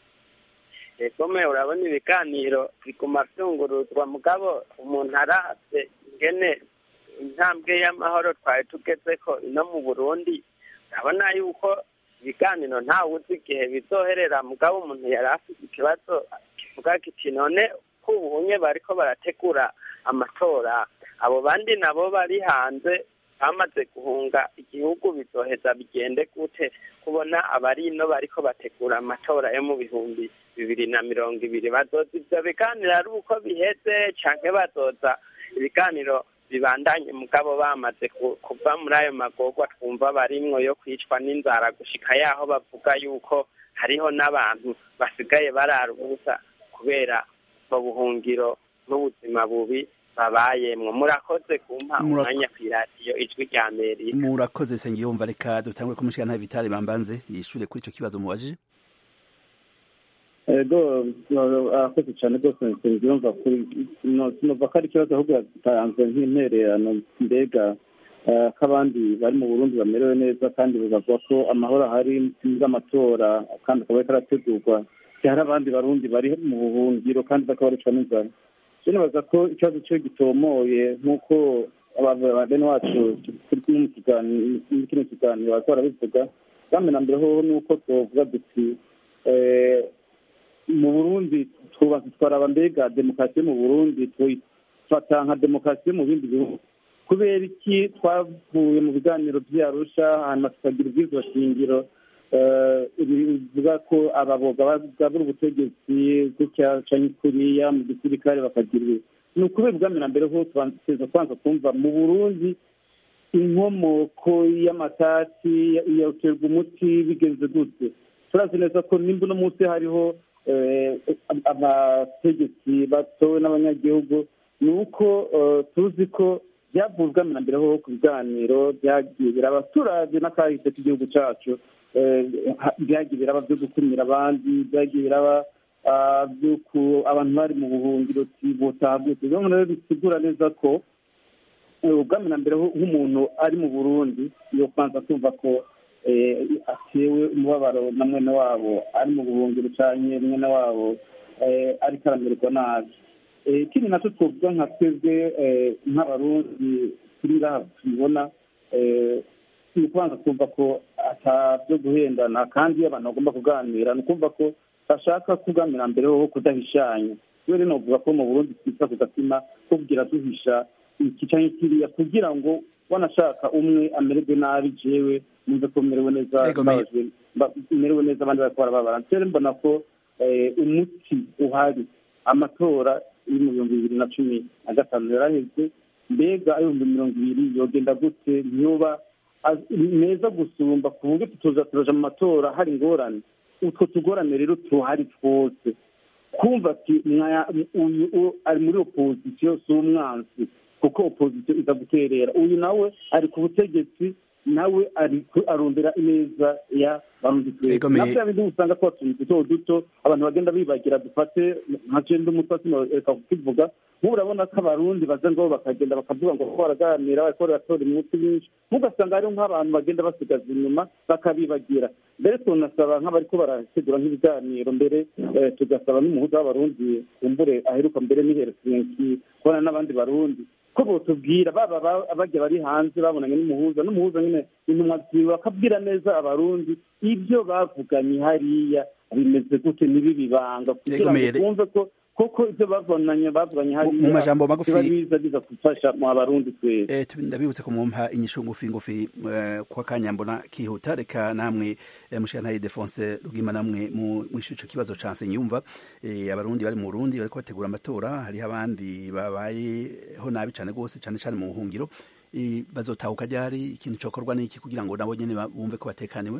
Egome urabona ibiganiro biguma vyunguruzwa, mugabo umuntu arase ingene intambwe y'amahoro twari tugezeko ino mu Burundi, urabona yuko ibiganiro nta wuzi igihe bizoherera, mugabo umuntu yari afite ikibazo kivuga kiti none ko ubunye bariko barategura amatora, abo bandi nabo bari hanze bamaze guhunga igihugu bizoheza bigende gute kubona abari ino bariko bategura amatora yo mu bihumbi bibiri na mirongo ibiri? Bazoza ivyo biganiro ari uko biheze canke bazoza ibiganiro bibandanye mugabo bamaze kuva muri ayo magorwa twumva barimwo yo kwicwa n'inzara gushika yaho bavuga yuko hariho n'abantu basigaye barara ubusa kubera mu buhungiro n'ubuzima bubi babayemwo. Murakoze kumpa umwanya kw'iradiyo Ijwi ry'Amerika. Murakoze Sengiyumva, reka dutangure kumushikana nta Vitali Bambanze yishure kuri ico kibazo mubajije. Ego akoze cyane rwose Sengiyumva, kuri sinova ko ari ikibazo ahubwo yatanze nk'intererano, mbega k'abandi bari mu Burundi bamerewe neza kandi bigavuga ko amahoro ahari y'amatora kandi akaba ariko arategurwa, hari abandi barundi bari mu buhungiro kandi bakaba baricwa n'inzara. Nibaza ko ikibazo cyo gitomoye nk'uko bene wacu muri kino kiganiro bariko barabivuga, kandi na mbere hoho nuko twovuga duti mu Burundi twubatse twaraba mbega demokarasi mu Burundi twifata nka demokarasi mu bindi bihugu, kubera iki twavuye mu biganiro vy'Arusha hanyuma tukagira ubwirizwa shingiro bivuga ko ababoga bagabura ubutegetsi gutya canke kuriya mu gisirikare bakagira ni ukubera ubwamira mbere ho tubanza kwanza kumva mu Burundi inkomoko y'amatati yaterwa umuti bigenze gute. Turazi neza ko nimba uno munsi hariho abategetsi batowe n'abanyagihugu, ni uko tuzi ko byavuzwe na mbere ho ku biganiro byagiye biraba, turazi n'akahise k'igihugu cacu byagiye biraba byo gukumira abandi, byagiye biraba by'uko abantu bari mu buhungiro botabutse. Rero bisigura neza ko ubwami na mbere nk'umuntu ari mu Burundi yo kwanza kumva ko atewe umubabaro na mwene wabo ari mu buhungiro canke mwene wabo ariko aramererwa nabi. Ikindi nacyo twovuga nka twebwe nk'abarundi turi ngaha tubibona, ni ukubanza kumva ko atabyo guhendana, kandi iyo abantu bagomba kuganira ni ukumva ko bashaka kuganira mbere ho kudahishanya. Rero novuga ko mu Burundi twita ku gatima ko kugira duhisha iki canke kiriya, kugira ngo wanashaka umwe amererwe nabi jewe numve ko merewe neza merewe neza abandi bariko barababara. Rero mbona ko umuti uhari, amatora iri mu bihumbi bibiri na cumi na gatanu yaraheze, mbega ayo mirongo ibiri yogenda gute ntiyoba meza gusumba ku buryo tuza turaja mu matora hari ingorane. Utwo tugorane rero tuhari twose kumva ati uyu ari muri opozisiyo si umwansi kuko opozisiyo iza guterera, uyu nawe ari ku butegetsi nawe ari arondera ineza ya barundi twese. Nabyo bindi usanga twatunze duto duto abantu bagenda bibagira, dufate nka cenda umutasi reka kukivuga nk'ubu urabona ko abarundi baza ngo bakagenda bakavuga ngo ko baraganira bariko baratora iminsi myinshi, ugasanga hariho nk'abantu bagenda basigaza inyuma bakabibagira. Mbere tunasaba nk'abariko barategura nk'ibiganiro, mbere tugasaba n'umuhuza w'abarundi kumbure aheruka mbere n'iheresenki kubona n'abandi barundi ko botubwira baba bajya bari hanze babonanye n'umuhuza n'umuhuza nyine intumwa bakabwira neza abarundi ibyo bavuganye hariya bimeze gute n'ibibibanga kugira ngo twumve ko koko ibyo bavunanye bavuganye hariya mu majambo magufi biza biza gufasha mu abarundi twese. Eh ndabibutse ko mumpa inyishu ngufi ngufi kwa kanyambona kihuta, reka namwe mushana Defonse Rugima namwe mu mwishuco kibazo canse nyumva abarundi bari mu Burundi bariko bategura amatora, hari abandi babaye ho nabi cane gose cane cane mu buhungiro, bazotahuka ryari, ikintu cokorwa n'iki kugira ngo nabo nyene bumve ko batekaniwe?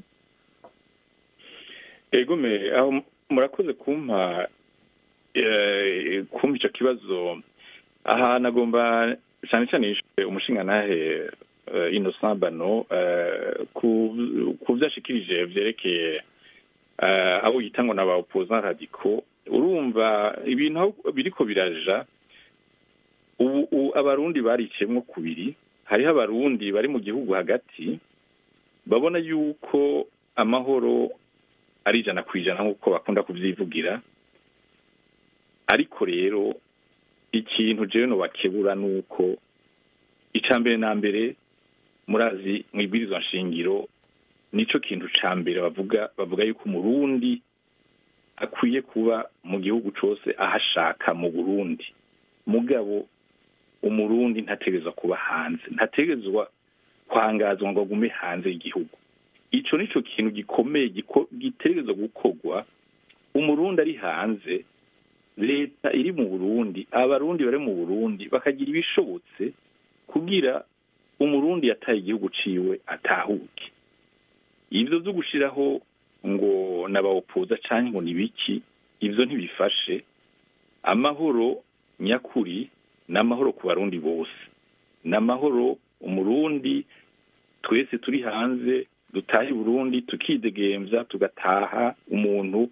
Ego me aho murakoze kumpa kumva icyo kibazo. aha nagomba cyane cyane umushinga nahe Innocent Bano ku byashikirije vyerekeye abo yitangwa n'aba opposants radicaux. Urumva ibintu biriko biraja ubu abarundi baricemwo kubiri. Hariho abarundi bari mu gihugu hagati babona yuko amahoro ari ijana ku ijana nk'uko bakunda kuvyivugira, ariko rero ikintu jewe no bakebura nuko icambere na mbere murazi mwibwirizwa nshingiro nico kintu cambere bavuga bavuga yuko umurundi akwiye kuba mu gihugu cose ahashaka mu Burundi. Mugabo umurundi ntategezwa kuba hanze, ntategezwa kwangazwa ngo agume hanze y'igihugu. Ico nico kintu gikomeye gitegerezwa gukorwa. Umurundi ari hanze, leta iri mu Burundi, abarundi bari mu Burundi bakagira ibishobotse kugira umurundi yataye igihugu ciwe atahuke. Ivyo byo gushiraho ngo nabaopoza canke ngo nibiki, ivyo ntibifashe. Amahoro nyakuri n'amahoro ku barundi bose, n'amahoro umurundi twese turi hanze dutahe Burundi tukidegemvya tugataha, umuntu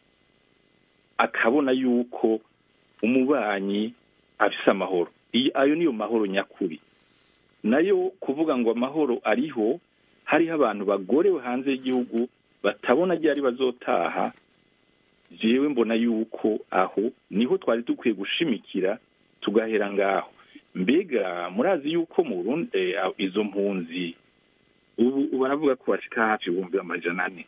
akabona yuko umubanyi afise amahoro. Ayo niyo mahoro nyakuri. Nayo kuvuga ngo amahoro ariho, hariho abantu bagorewe hanze y'igihugu batabona ryari bazotaha, jewe mbona yuko aho niho twari dukwiye gushimikira tugahera ngaho. Mbega murazi yuko mu Burundi izo mpunzi ubu baravuga ko bashika hafi ibihumbi amajana ane.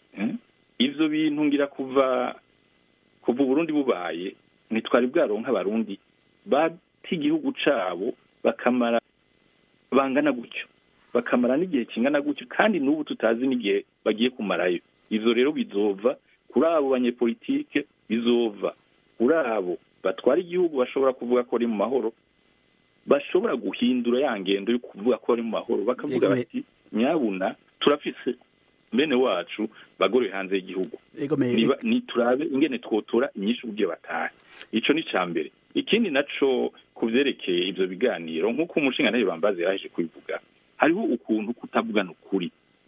Ivyo bintu ngira kuva kuva Burundi bubaye nitwari bwaronka abarundi bati igihugu cabo bakamara bangana gutyo, bakamara n'igihe kingana gutyo, kandi n'ubu tutazi n'igihe bagiye kumarayo. Ivyo rero bizova kuri abo banyepolitike, bizova kuri abo batwara igihugu bashobora kuvuga ko ari mu mahoro, bashobora guhindura ya ngendo yo kuvuga ko ari mu mahoro, bakavuga bati nyabuna turafise bene wacu bagore hanze y'igihugu, ni turabe ingene twotora inyishu kugiye batahe. Ico ni cambere. Ikindi naco kuvyerekeye ivyo biganiro nk'uko umushinga nayo bambaze yaje kubivuga, hariho ukuntu kutavugana ukuri.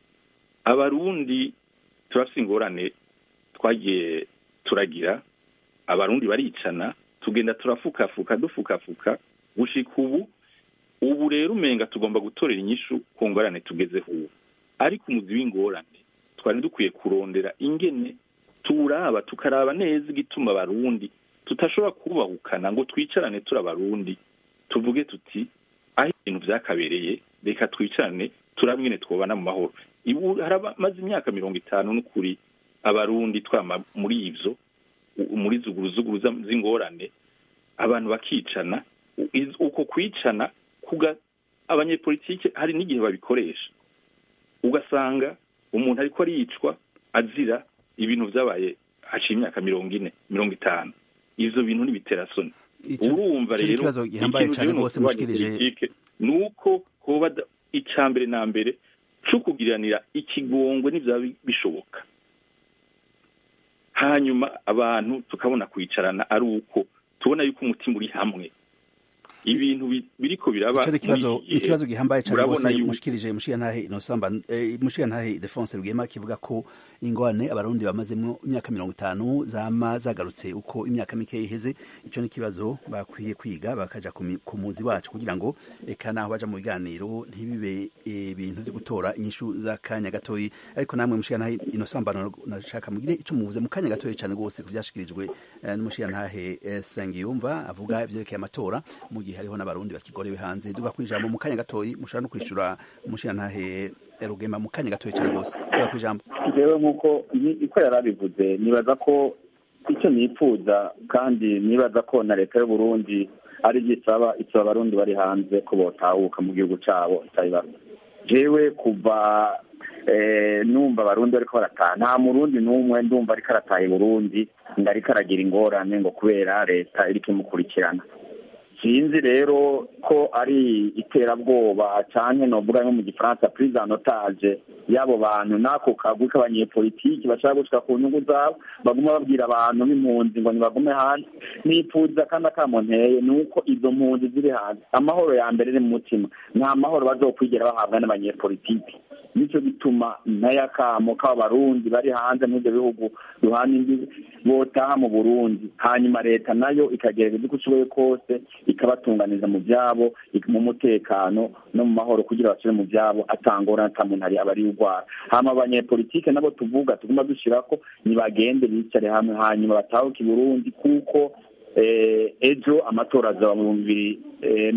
Abarundi turafise ingorane twagiye turagira, abarundi baricana, tugenda turafukafuka dufukafuka gushika ubu. Ubu rero umenga tugomba gutorera inyishu ku ngorane tugezeho ubu, ariko umuzi w'ingorane twari dukwiye kurondera ingene turaba tukaraba neza igituma abarundi tutashobora kubahukana ngo twicarane turi abarundi tuvuge tuti aho ibintu vyakabereye reka twicarane turabe ingene twobana mu mahoro. Ibu haramaze imyaka mirongo itanu n'ukuri abarundi twama muri ivyo, muri zuguruzuguru z'ingorane, abantu bakicana. Uko kwicana kuga abanyepolitike hari n'igihe babikoresha, ugasanga umuntu ariko aricwa azira ibintu vyabaye haciye imyaka mirongo ine mirongo itanu. Ivyo bintu nibitera soni. urumva rero ikibazo gihambaye cyane rwose mushikirije nuko hoba icambere na mbere cyo kugiranira ikigongwe n'ivya bishoboka, hanyuma abantu tukabona kwicarana ari uko tubona yuko umutima uri hamwe, ibintu biriko biraba. Ico ikibazo ikibazo gihambaye cyane rwose mushikirije mushiyantahe Inosamba eh, mushiyantahe Defense Rwema kivuga ko ingwane abarundi bamazemo imyaka mirongo itanu zama zagarutse uko imyaka mike iheze. Ico ni kibazo bakwiye kwiga bakaja ku muzi wacu kugira ngo eka naho baja mu biganiro ntibibe ibintu byo gutora inyishu za kanya gatoyi. Ariko namwe mushiyantahe Inosamba nashaka mugire ico muvuze mu kanya gatoyi cyane rwose kuvyashikirijwe eh, n'umushiyantahe eh, Sengiyumva avuga ivyerekeye amatora mu gihe hariho n'abarundi bakigorewe hanze. Duga kwijambo mu kanya gatoyi mushaka no kwishura umushiyantahe Rugema mu kanya gatoyi cyane rwose. Duga kwijambo. Jewe nkuko iko yarabivuze nibaza ko icyo nipfuza kandi nibaza ko na leta y'u Burundi ari gisaba icyo abarundi bari hanze ko botahuka mu gihugu cabo itayiba. Jewe kuva eh numva abarundi ariko barataha nta murundi numwe ndumva ariko arataha i Burundi ndari karagira ingorane ngo kubera leta iri kimukurikirana. Sinzi rero ko ari iterabwoba canke novuga nko mu gifaransa prise en otage yabo bantu nako kagwi k'abanyepolitiki bashaka gushika ku nyungu zabo baguma babwira abantu n'impunzi ngo nibagume hanze. Nipfuza kandi akamonteye nuko izo mpunzi ziri hanze amahoro ya mbere ni mu mutima, nta mahoro bazokwigera bahabwa n'abanyepolitiki. Nico bituma ntayakamo k'abarundi bari hanze mu bihugu duhana imbibi botaha mu Burundi, hanyuma leta nayo ikagerageza uko ishoboye kose ikabatunganiza mu byabo mu mutekano no mu mahoro kugira basubire mu byabo atangora atamuntu ari abari ugwara. Hama abanyepolitike nabo tuvuga tuguma dushirako nibagende bicare hamwe hanyuma batahuke i Burundi kuko eh, ejo amatora azaba mu bibiri eh,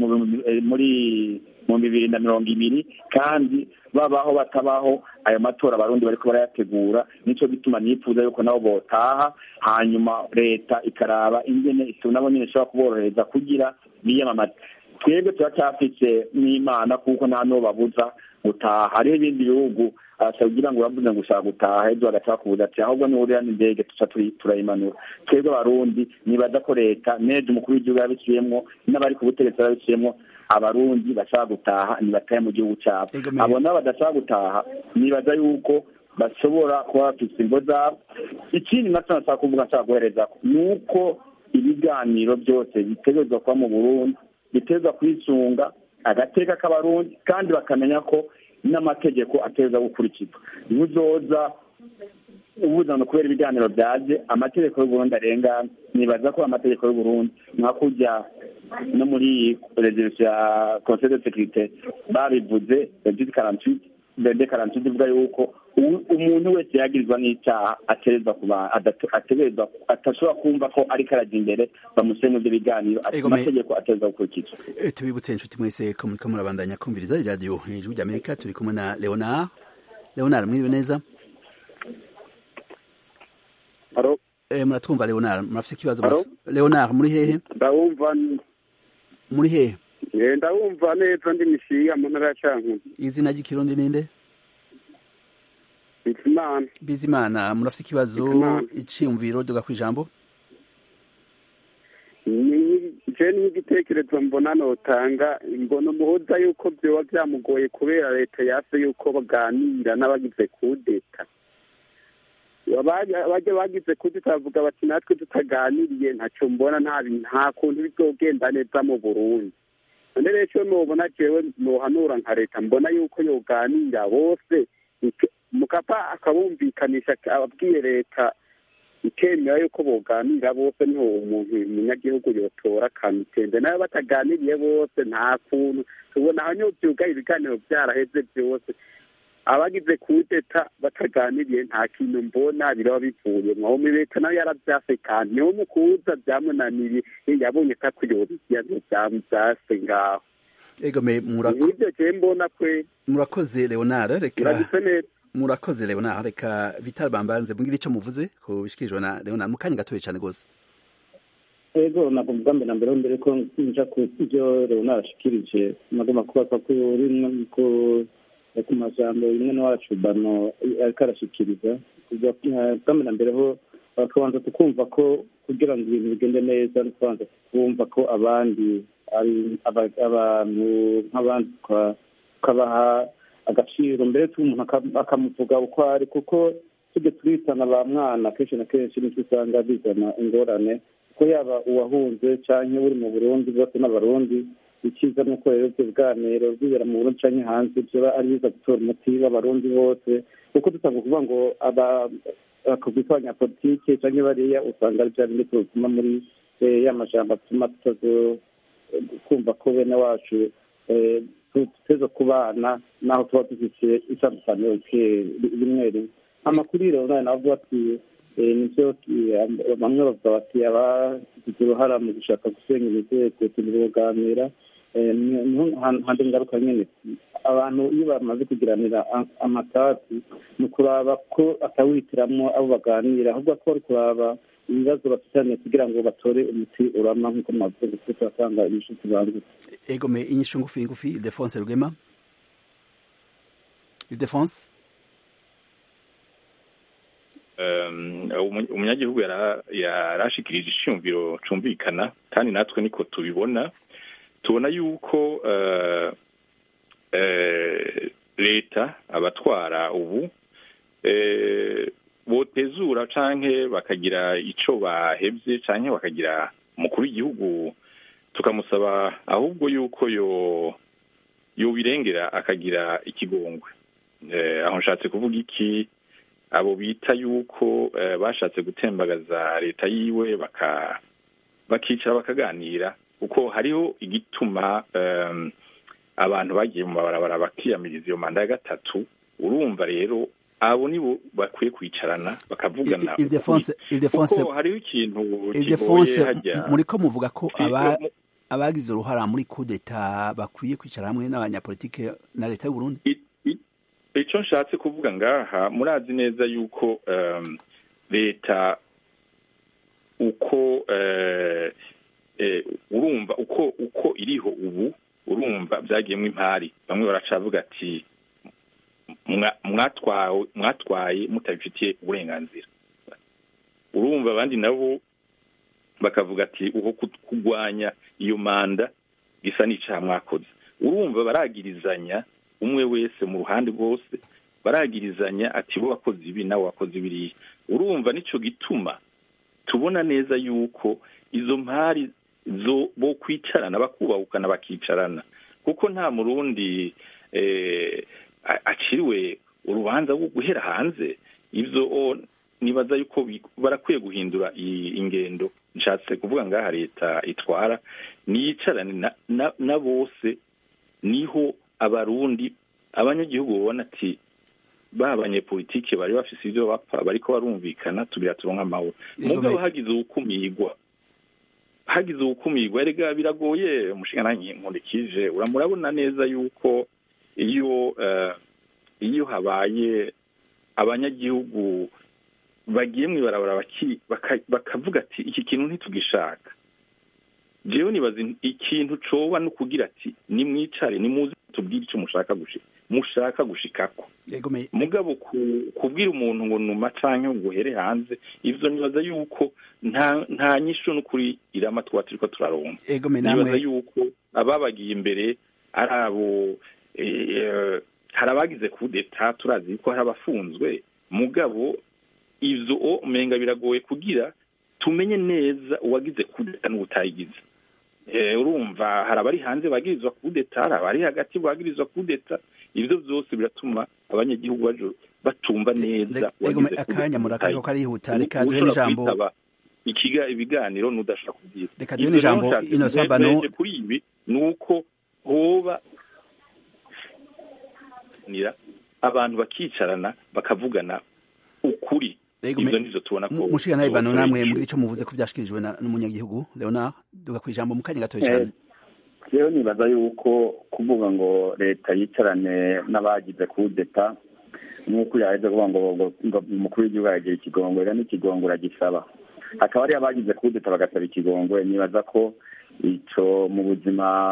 muri mu bibiri na mirongo ibiri kandi babaho batabaho ayo matora abarundi bariko barayategura. Nico bituma nipfuza yuko nabo botaha hanyuma leta ikaraba ingene itunabo nyine ishobora kuborohereza kugira biyamamaze. Twebwe turacyafise n'Imana kuko nta no babuza gutaha. Hariho ibindi bihugu asabwira ngo uravuze ngo ushaka gutaha ejo agashaka kubuza ati ahubwo ni uriya n'indege tuca turayimanura. Twebwe abarundi nibaza ko leta neje umukuru w'igihugu yabiciyemwo n'abari ku butegetsi yabiciyemwo abarundi bashaka gutaha nibataye mu gihugu cyabo. Abo nabo badashaka gutaha nibaza yuko bashobora kuba bafite imvo zabo. Ikindi nacyo nashaka kuvuga nshaka guhereza nuko ibiganiro byose bitegerezwa kuba mu Burundi bitegerezwa kwisunga agateka k'abarundi kandi bakamenya ko n'amategeko ateza gukurikizwa. Uzoza ubuzana kubera ibiganiro byaje amategeko y'u Burundi arengana. Nibaza ko amategeko y'u Burundi nakujya no muri resolution ya Conseil de sécurité babivuze vingt-huit quarante-huit vingt-deux quarante-huit ivuga yuko umuntu wese yagirizwa n'icyaha aterezwa kuba aterezwa atashobora kumva ko ari karaje imbere bamusene mu biganiro amategeko ateza gukurikizwa. Tubibutse inshuti mwese ko muri kamera bandanya kumviriza radio Ijwi ry'Amerika. Turi kumwe na Leonard. Leonard mwiriwe neza? Alo. Eh muratwumva Leonard? Murafite ikibazo? Leonard muri hehe? Ndawumva. Muri hehe? Eh ndawumva neza ndi mishiya mu ntara ya Cankuzo. Izina ry'ikirundi ninde? Bizimana. Bizimana murafite ikibazo iciyumviro duga kwijambo? Ni je ni igitekerezo mbona notanga mbona umuhuza yuko byoba byamugoye kubera leta yase yuko baganira n'abagize kudeta. Baje bagize kudeta bavuga bati natwe tutaganiriye ntacyo mbona nta nta kuntu bizogenda neza mu Burundi. None rero mubona jewe nohanura nka leta mbona yuko yoganira bose Mukapa akabumvikanisha ababwiye leta ikemera yuko boganira bose niho umuntu umunyagihugu yotora kamitende nayo bataganiriye bose nta kuntu tubona aho byuga ibiganiro byaraheze byose abagize kudeta bataganiriye nta kintu mbona biraba bivuye mwaho leta nayo yarabyase kandi niho mukuza byamunaniriye yabonye ko kuyobiya ntibyambyase ngaho. Ego me murakoze mbona kwe murakoze Leonard reka murakoze Leonard reka Vital Bambanze mbwira ico muvuze ko bishikirijwe na Leonard mukanya gatoye cyane gose. Ego nakuvuga mbere mbere mbere ko nja ku byo Leonard ashikirije nagomba kubaza ko uri ko ku majambo imwe n'awacu bano ariko arashikiriza kuva kamera mbere ho tubanza tukumva ko kugira ngo ibintu bigende neza tubanza tukumva ko abandi ari abantu nk'abandi tukabaha agaciro mbere umuntu akamuvuga uko ari kuko tujye twitana ba mwana kenshi na kenshi nicyo usanga bizana ingorane ko yaba uwahunze cyangwa uri mu Burundi bose n'abarundi icyiza ni uko rero ibyo biganiro bibera mu Burundi cyangwa hanze byaba ari biza gutora umuti w'abarundi bose kuko dutanga kuvuga ngo bakubwita abanyapolitike cyangwa bariya usanga ari bya bindi tubituma muri ya majambo atuma tutazo kumva ko bene wacu tuteza kubana naho tuba dufite itandukaniro rimwe rimwe amakuru rero nawe navuga ati nibyo bamwe bavuga bati abafite uruhara mu gushaka gusenya imizego tubiganira handi ngaruka nyine abantu iyo bamaze kugiranira amatati ni ukuraba ko atawitiramo abo baganira ahubwo ko ari kuraba ibibazo bafitanye kugira ngo batore umuti urama nk'uko mwavuze gusa turatanga inyishu tubanze egome inyishu ngufi ngufi Ildefonse Rugema Ildefonse umunyagihugu yarashikirije ishingiro cumvikana kandi natwe niko tubibona tubona yuko leta abatwara ubu botezura canke bakagira ico bahevye canke bakagira umukuru w'igihugu tukamusaba ahubwo yuko yo yobirengera akagira ikigongwe aho nshatse kuvuga iki abo bita yuko bashatse gutembagaza leta yiwe baka bakicara bakaganira kuko hariho igituma abantu bagiye mu mabarabara bakiyamiriza iyo manda ya gatatu urumva rero abo nibo bakwiye kwicarana bakavugana kuko hariho ikintu kigoye hajya muriko muvuga ko abagize uruhara muri kudeta bakwiye kwicara hamwe n'abanyapolitike na leta y'u Burundi. Icyo nshatse kuvuga ngaha murazi neza yuko leta uko urumva uko uko iriho ubu urumva byagiyemo impari bamwe baracavuga ati mwatwaye mwatwaye mutabifitiye uburenganzira urumva abandi nabo bakavuga ati uho kugwanya iyo manda gisa n'icaha mwakoze urumva baragirizanya umwe wese mu ruhande rwose baragirizanya ati bo wakoze ibi nawe wakoze ibiriya urumva nico gituma tubona neza yuko izo mpari zo bo kwicarana bakubahukana bakicarana kuko nta murundi eh, aciriwe urubanza rwo guhera hanze ivyo nibaza yuko barakwiye guhindura ingendo nshatse kuvuga ngaha leta itwara niyicarane na, na, na bose niho abarundi abanyagihugu babona ati babanye politike bari bafise ivyo bapfa bariko barumvikana tubira turonka amahoro mugabo hagize ukumigwa hagize ukumigwa erega biragoye umushingana nkundikije uramurabona neza yuko iyo uh, iyo habaye abanyagihugu bagiye mwibarabara bakavuga ati iki kintu ntitugishaka jewe nibaza ikintu coba no kugira ati ni mwicare ni muzi tubwire ico mushaka gushika mushaka gushikako mugabo kubwira umuntu ngo numa canke ngo here hanze ivyo nibaza yuko nta nta nyisho n'ukuri irama twatiriko turaronka nibaza yuko ababagiye imbere arabo harabagize kudeta turazi ko harabafunzwe mugabo ivyo umenga biragoye kugira tumenye neza uwagize kudeta n'ubutayigize eh urumva harabari hanze bagirizwa kudeta harabari hagati bagirizwa kudeta ivyo byose biratuma abanyagihugu bajo batumva neza wagize akanya murakako kari hutare kadwe n'ijambo ikiga ibiganiro nudashaka kubyira reka dwe n'ijambo ino sabano kuri ibi nuko hoba nira abantu bakicarana bakavugana ukuri ivyo nizo tubona ko mushiga naye bano namwe muri ico muvuze ko byashikirijwe n'umunyagihugu Leonard duga kwijambo mu kanya gatoya cyane rero nibaza yuko kuvuga ngo leta yicarane n'abagize kudeta nk'uko yaheze kuvuga ngo umukuru w'igihugu aragira ikigongo rero n'ikigongo uragisaba akaba ari abagize kudeta bagasaba ikigongo nibaza ko ico mu buzima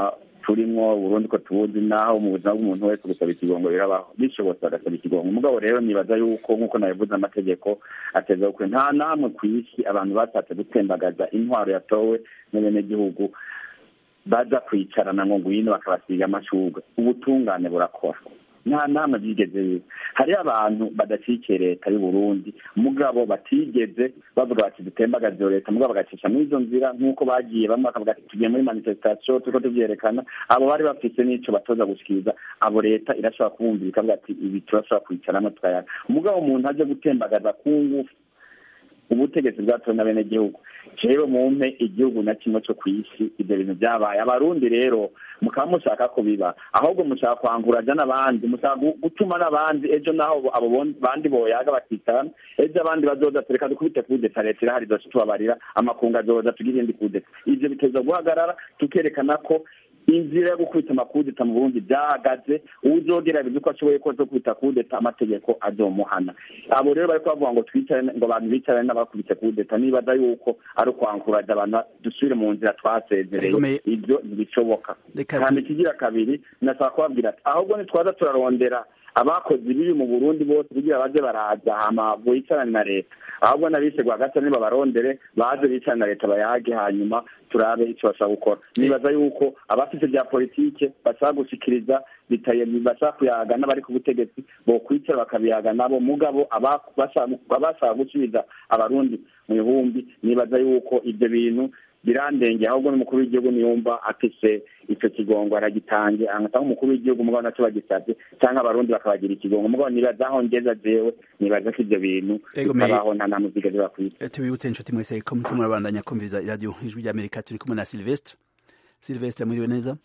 turimwo Burundi ko tubuzi naho mu buzima bw'umuntu wese gusaba ikigongo birabaho bishobotse agasaba ikigongo mugabo rero nibaza yuko nk'uko nabivuze amategeko ateza ko nta namwe ku isi abantu bashatse gutembagaza intwaro yatowe n'abenegihugu baza kwicarana ngo ngwino bakabasiga amashurwe ubutungane burakora nta nama byigeze hariho abantu badacikiye leta y'u Burundi mugabo batigeze bavuga bati dutembagaze leta mugabo bagacisha muri izo nzira nk'uko bagiye bamwe bakavuga ati tugiye muri manifestation turiko tuvyerekana abo bari bafise n'ico batoza gushikiriza abo leta irashobora kubumvira ikavuga ati ibi turashobora kwicaramo tukayana mugabo umuntu aje gutembagaza ku ngufu ubutegetsi bwatowe n'abenegihugu jewe mumpe igihugu na kimwe cyo kw'isi ibyo bintu byabaye abarundi rero mukaba mushaka ko biba ahubwo mushaka kwanguraja n'abandi mushaka gutuma n'abandi ejo naho abo bandi boyaga bakitana ejo abandi bazoza tureka dukubite kudeta leta irahari zose tubabarira amakunga azoza tugira indi kudeta ivyo biteza guhagarara tukerekana ko inzira yo gukubita amakudeta mu Burundi byahagaze uzogerageza uko ashoboye ko zo kubita kudeta amategeko azomuhana abo rero bariko bavuga ngo twicarane ngo abantu bicarane n'abakubita kudeta nibaza yuko ari kwankuraje abantu dusubire mu nzira twasezereye ibyo ntibishoboka kandi kigira kabiri nasaba kubabwira ati ahubwo nitwaza turarondera abakozi biri mu Burundi bose kugira baje baraza hama bicarane na leta ahubwo nabise gwa gatatu niba barondere baje bicarane na leta bayage hanyuma turabe icyo bashaka gukora nibaza yuko abafite bya politike bashaka gushikiriza bitaye bashaka kuyaga n'abari ku butegetsi bo kwicara bakabiyaga nabo mugabo abashaka gusubiza abarundi mu bihumbi nibaza yuko ibyo bintu birandenge ahubwo n'umukuru w'igihugu niyumva afise icyo kigongo aragitange angatanga umukuru w'igihugu mugabo naco bagisabye cyangwa abarundi bakabagira ikigongo mugabo nibaza aho ngeza jewe nibaza ko ibyo bintu bitabaho nta namuziga zibakwita tubibutse inshuti mwese ko muriko murabandanya kumviriza radio ijwi rya Amerika turi kumwe na Sylvestre Sylvestre muriwe neza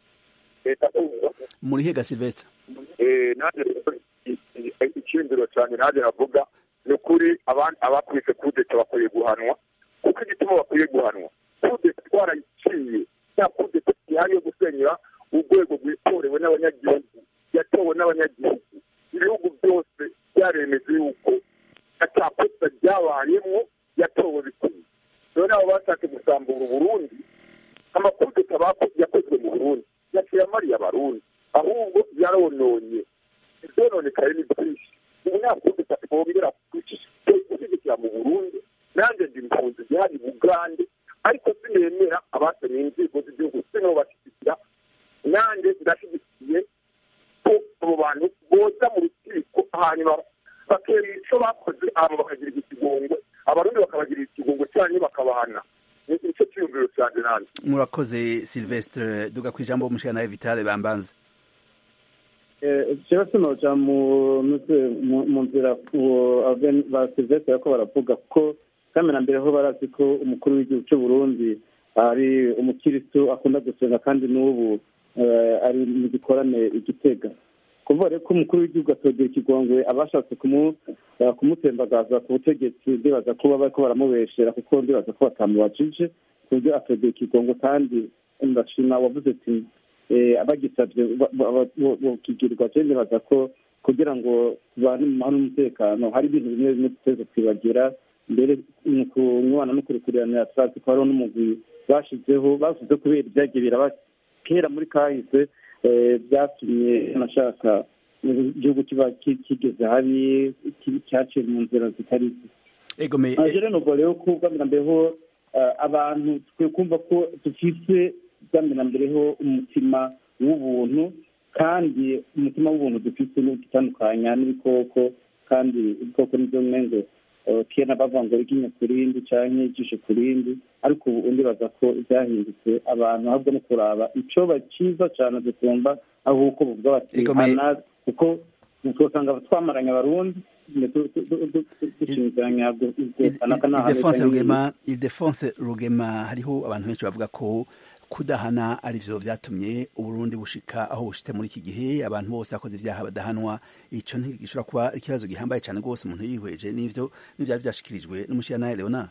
muri hega Sylvestre eh naje ikindiro cyane naje navuga ni kuri abantu abakubise kudeta bakwiye guhanwa kuko igituma bakwiye guhanwa kudeta twarayiciye nta kudeta ihari yo gusenyera urwego rwitorewe n'abanyagihugu yatowe n'abanyagihugu ibihugu byose byaremeze yuko atakosa ryabayemo yatowe bikwiye rero abo bashatse gusambura Burundi amakudeta yakozwe mu Burundi yaciye amariye abarundi ahubwo yarononye ivyononekaye ni byinshi ubu nta kudeta twongera gushyigikira mu Burundi nanjye ndi impunzi zihari Bugande ariko sinemera abasenye inzego z'igihugu sino bashyigikira nanjye ndashyigikiye ko abo bantu boza mu rukiko hanyuma bakera icyo bakoze abo bakagira ikigongo abarundi bakabagira ikigongo cyane bakabahana nicyo cyiyumviro cyane nanjye murakoze Sylvestre duga kwijambo umushika nawe Vitale Bambanze jewe sinoja mu mu nzira ba Sylvestre ko baravuga ko kamera mbere ho barazi ko umukuru w'igihugu cy'u Burundi ari umukiristo akunda gusenga kandi n'ubu ari mu gikorane igitega kuvuga rero ko umukuru w'igihugu atogera ikigongwe abashatse kumutembagaza ku butegetsi ndibaza ko baba bariko baramubeshera kuko ndibaza ko batamubajije ku buryo atogera ikigongo kandi ndashima wavuze ati abagisabye bokigirwa je ndibaza ko kugira ngo tubane mu mahoro n'umutekano hari ibintu bimwe bimwe tuteze kwibagira mbere mu kunywana no kurikuranira turazi ko hariho n'umugwi bashizeho bavuze kubera ibyagiye biraba kera muri kahise byatumye nashaka igihugu kiba kigeze habi cyaciye mu nzira zitari ze rero nuko rero ko bwambere mbereho abantu twe kumva ko dufise bwambere mbereho umutima w'ubuntu kandi umutima w'ubuntu dufise n'utandukanya n'ibikoko kandi ibikoko nivyo mwengo kera bavuga ngo iginya kurindi canke igishe kurindi ariko ubu undi baza ko byahindutse abantu ahubwo no kuraba ico baciza cyane dusumba aho uko buvuga bati hana kuko twosanga twamaranye abarundi Ildefonse Rugema Ildefonse Rugema hariho abantu benshi bavuga ko kudahana arivyo vyatumye Uburundi bushika aho bushite muri iki gihe abantu bose akoze ivyaha badahanwa ico ntigishobora kuba ikibazo gihambaye cyane gose umuntu yihweje n'ivyo n'ivyari vyashikirijwe n'umushiyanaye Leonard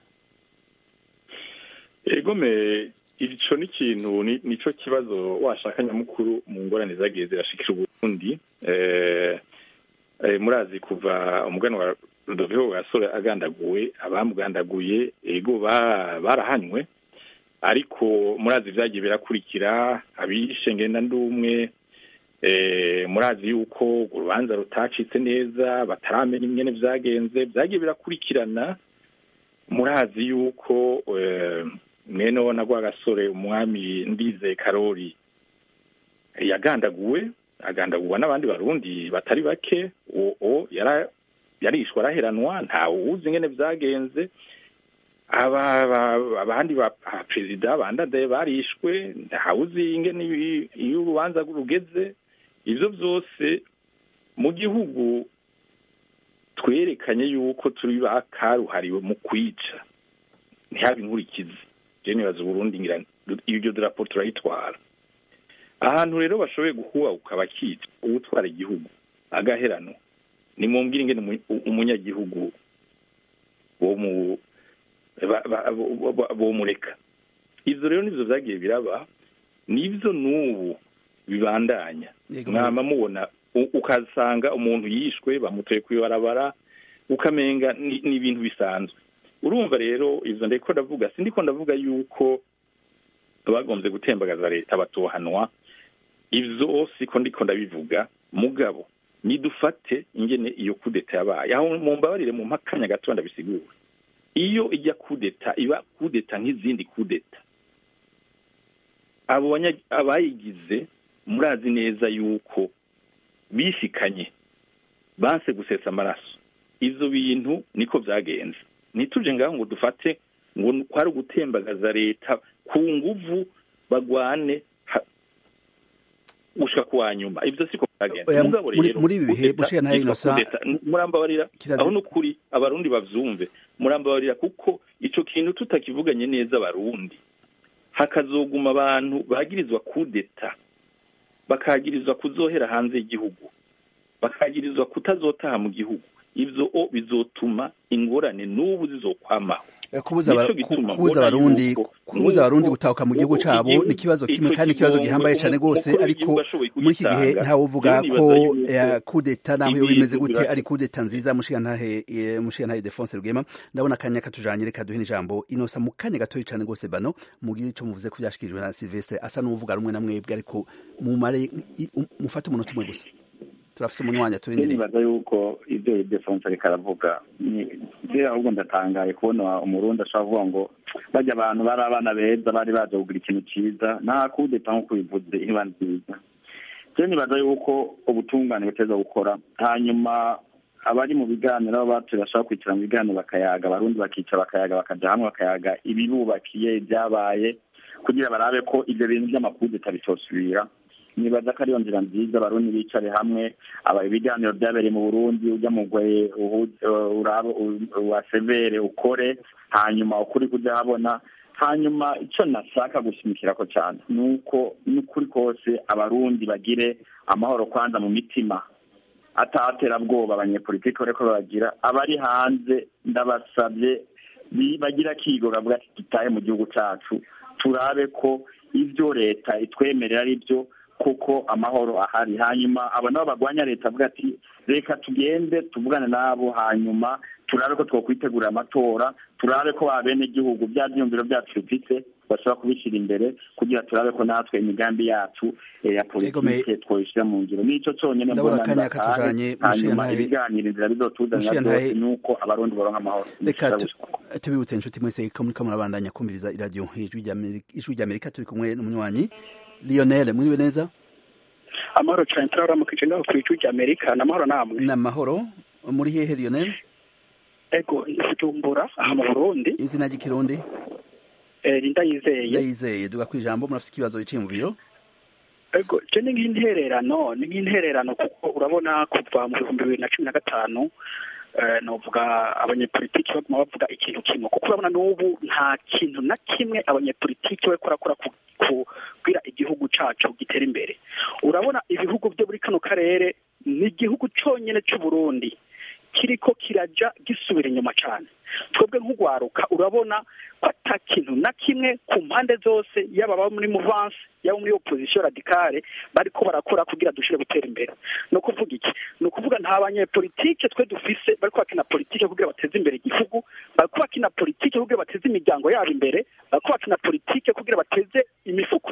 egome ico ni kintu nico kibazo washaka nyamukuru mu ngorane zagiye zirashikira Uburundi eh murazi kuva umugani wa Rudoviko Gasore agandaguwe abamugandaguye ego barahanywe ariko murazi vyagiye birakurikira abishe ngenda ndumwe eh murazi yuko urubanza rutacitse neza bataramenya ingene vyagenze vyagiye birakurikirana murazi yuko mwene wona gwa gasore umwami Ndize Karori yagandaguwe agandaguwe n'abandi barundi batari bake o yara yarishwa raheranwa nta uzi ingene vyagenze aba abandi ba president bandade barishwe nta uzi ingene iyo urubanza rugeze ivyo vyose mu gihugu twerekanye yuko turi bakaruhariwe mu kwica ntihabe inkurikizi je nibaza Burundi ngira ibyo drapo turayitwara ahantu rero bashoboye guhuha ukabakita ubutwara igihugu agaherano ni mumbwira ingene umunyagihugu wo mu bo mureka ivyo rero nivyo vyagiye biraba nivyo nubu bibandanya mwama mubona ukasanga umuntu yishwe bamutoye kwibarabara ukamenga ni ibintu bisanzwe urumva rero ivyo ndiko ndavuga sindiko ndavuga yuko bagombye gutembagaza leta batohanwa ivyo siko ndiko ndabivuga mugabo nidufate ingene iyo kudeta yabaye aho mumbabarire mu mpakanya gato ndabisigura iyo ijya kudeta iba kudeta nk'izindi kudeta abo abayigize murazi neza yuko bishikanye banse gusetsa amaraso ivyo bintu niko vyagenze nituje ngaho ngo dufate ngo kwari gutembagaza leta ku nguvu bagwane ushaka kwa nyuma ivyo siko vyagenze mugabo rero muri bihe bushika nta inosa murambabarira aho nukuri abarundi bavyumve murambabarira kuko ico kintu tutakivuganye neza abarundi hakazoguma abantu bagirizwa kudeta bakagirizwa kuzohera hanze y'igihugu bakagirizwa kutazotaha mu gihugu ivyo o bizotuma ingorane n'ubu zizokwamaho kubuza kubuza abarundi kubuza abarundi gutahuka mu gihugu cabo ni kibazo kimwe kandi kibazo gihambaye cyane gose ariko muri iki gihe ntawe uvuga ko kudeta naho yo bimeze gute ari kudeta nziza mushika ntahe mushika ntahe Defonse Rugema ndabona kanya katujanye reka duhe ijambo inosa mu kanya gatoyi cyane gose bano mugira ico muvuze ko byashikirijwe na Sylvestre asa n'uvuga rumwe na mwebwe ariko mu mare mufate umunota umwe gusa turafite umunwanya turindiriye nibaza yuko ibyo Defonse ariko aravuga ni ahubwo ndatangaye kubona umurundi ashaka kuvuga ngo bajya abantu bari abana beza bari baje kugira ikintu ciza nta kudeta nko kubivuze iba nziza je nibaza yuko ubutungane buteza gukora hanyuma abari mu biganiro batu bashaka kwitira mu biganiro bakayaga abarundi bakica bakayaga bakaja hamwe bakayaga ibibubakiye ibyabaye kugira barabe ko ibyo bintu by'amakudeta bitosubira nibaza ko ariyo nzira nziza abarundi bicare hamwe aba ibiganiro byabereye mu Burundi ujya mu gwe urabo wa severe ukore hanyuma ukuri kuja habona hanyuma ico nashaka gushimikira ko cyane nuko n'ukuri kose abarundi bagire amahoro kwanza mu mitima atatera bwoba abanyepolitiki bareko bagira abari hanze ndabasabye bagira kigora bwa tutaye mu gihugu cacu turabe ko ivyo leta itwemerera ari byo kuko amahoro ahari hanyuma aba nabo bagwanya leta avuga ati reka tugende tuvugane nabo hanyuma turabe ko twokwitegura amatora turabe ko babene igihugu bya byumviro byacu bifite bashobora kubishyira imbere kugira turabe ko natwe imigambi yacu ya politike twoyishyira mu ngiro nico cyonyine mbona katujanye hanyuma ibiganiro inzira bizotuzanira byose nuko abarundi baronka amahoro reka tubibutse inshuti mwese ko muri kamwe abandanya kumviriza iradio ijwi rya Amerika turi kumwe n'umunywanyi Lionel muri neza amahoro cyane turaramukije ngaho ku ijwi rya Amerika namahoro namwe namahoro muri hehe Lionel ego Bujumbura aha mu Burundi izina ry'ikirundi eh Ndayizeye Ndayizeye duga kwijambo murafite ikibazo iciye mu biro ego je ni nk'intererano ni nk'intererano kuko urabona kuva mu bihumbi bibiri na cumi na gatanu eh novuga abanyepolitiki baguma bavuga ikintu kimwe kuko urabona n'ubu nta kintu na kimwe abanyepolitiki bariko barakora kugira igihugu cacu gitera imbere urabona ibihugu byo muri kano karere ni igihugu conyene c'u Burundi kiriko kiraja gisubira inyuma cyane twebwe nk'ugwaruka urabona ko ata kintu na kimwe ku mpande zose yaba aba muri mouvance yaba muri opposition radicale bariko barakora kugira dushire gutera imbere no kuvuga iki no kuvuga nta banyepolitike twe dufise bariko bakina politike kugira bateze imbere igihugu bariko bakina politike kugira bateze imiryango yabo imbere bariko bakina politike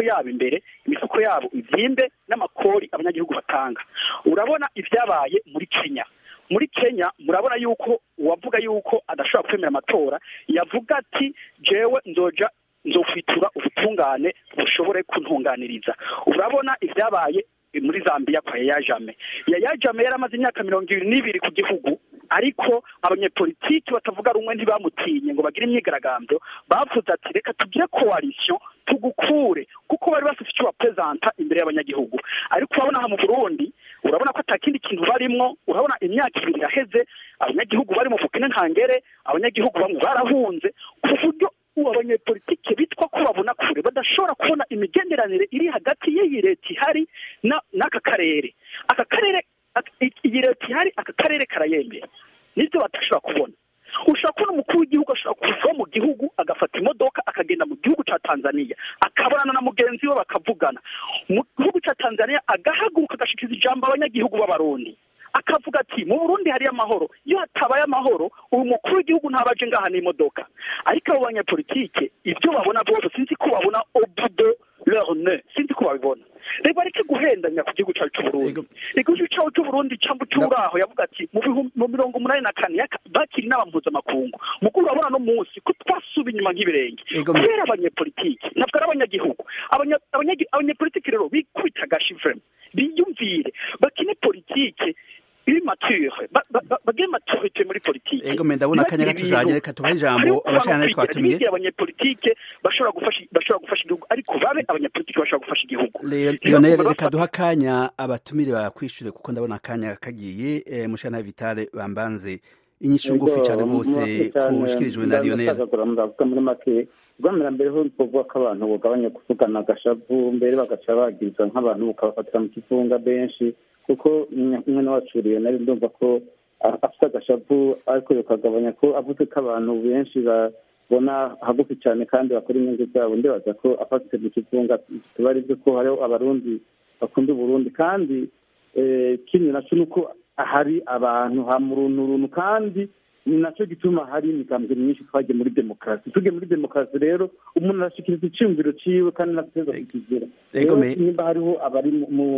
yabo imbere imifuko yabo ivyimbe n'amakori abanyagihugu batanga. Urabona ivyabaye muri Kenya. Muri Kenya murabona yuko uwavuga yuko adashobora kwemera amatora yavuga ati jewe nzoja nzokwitura ubutungane bushobore kuntunganiriza. Urabona ivyabaye muri Zambia kwa Yaya Jammeh. Yaya Jammeh yaramaze imyaka mirongo ibiri n'ibiri ku gihugu, ariko abanyepolitiki batavuga rumwe ntibamutinye ngo bagire imyigaragambyo, bavuze ati reka tugire coalition tugukure, kuko bari bafite icyo bapresenta imbere y'abanyagihugu. Ariko urabona aha mu Burundi urabona ko atakindi kintu barimwo. Urabona imyaka ibiri yaheze abanyagihugu bari mu bukene ntangere, abanyagihugu bamwe barahunze ku buryo abanyepolitike bitwa ko babona kure badashobora kubona imigenderanire iri hagati y'iyi leta ihari n'aka karere. Aka karere iyi leta ihari aka karere karayemera, nibyo batashobora kubona. Ushobora kubona umukuru w'igihugu ashobora kuva mu gihugu agafata imodoka akagenda mu gihugu cya Tanzania akabonana na mugenzi we bakavugana, mu gihugu cya Tanzania agahaguruka agashikiza ijambo abanyagihugu b'abarundi akavuga ati mu Burundi hari amahoro. Iyo hatabaye amahoro uyu mukuru w'igihugu ntabaje ngaha n'imodoka. Ariko abo banyepolitike ibyo babona bose sinzi ko babona au bout de leur nez, sinzi ko babibona. Reba ariko guhendanya ku gihugu cyacu Burundi. Igihugu cyacu Burundi cyambu cyuraho yavuga ati mu mirongo umunani na kane bakiri n'abampuza makungu. Mukuru babona no munsi ko twasuba inyuma nk'ibirenge. Kubera abanyepolitike ntabwo ari abanyagihugu. Abanyepolitike rero bikubita gashivre biyumvire bakine politike iri mature bagire maturité muri politike. Ego mendabona akanya gatujanye reka tubahe ijambo abashana twatumiye abanyepolitike bashobora gufasha bashobora gufasha igihugu, ariko babe abanyepolitike bashobora gufasha igihugu. Lionel reka duha akanya abatumire bakwishure kuko ndabona akanya kagiye. eh, mushana Vitale Bambanze inyishu ngufi cyane bose kushikirijwe na Lionel. muri make bwamera mbere ho kuvuga ko abantu bugabanya kuvugana agashavu mbere bagaca bagiza nk'abantu bukabafatira mu kifunga benshi, kuko umwana wacu Lionel ndumva ko afite agashavu ariko bikagabanya ko avuze ko abantu benshi babona hagufi cyane kandi bakora inyungu zabo. Ndibaza ko afite mu kifunga tuba ari byo ko hariho abarundi bakunda Burundi, kandi kimwe naco nuko hari abantu hamurunturunu, kandi ni nacyo gituma hari imigambwe myinshi twagiye muri demokarasi. Tugiye muri demokarasi rero umuntu arashikiriza iciyumviro ciwe kandi nateza kukizira. Nimba hariho abari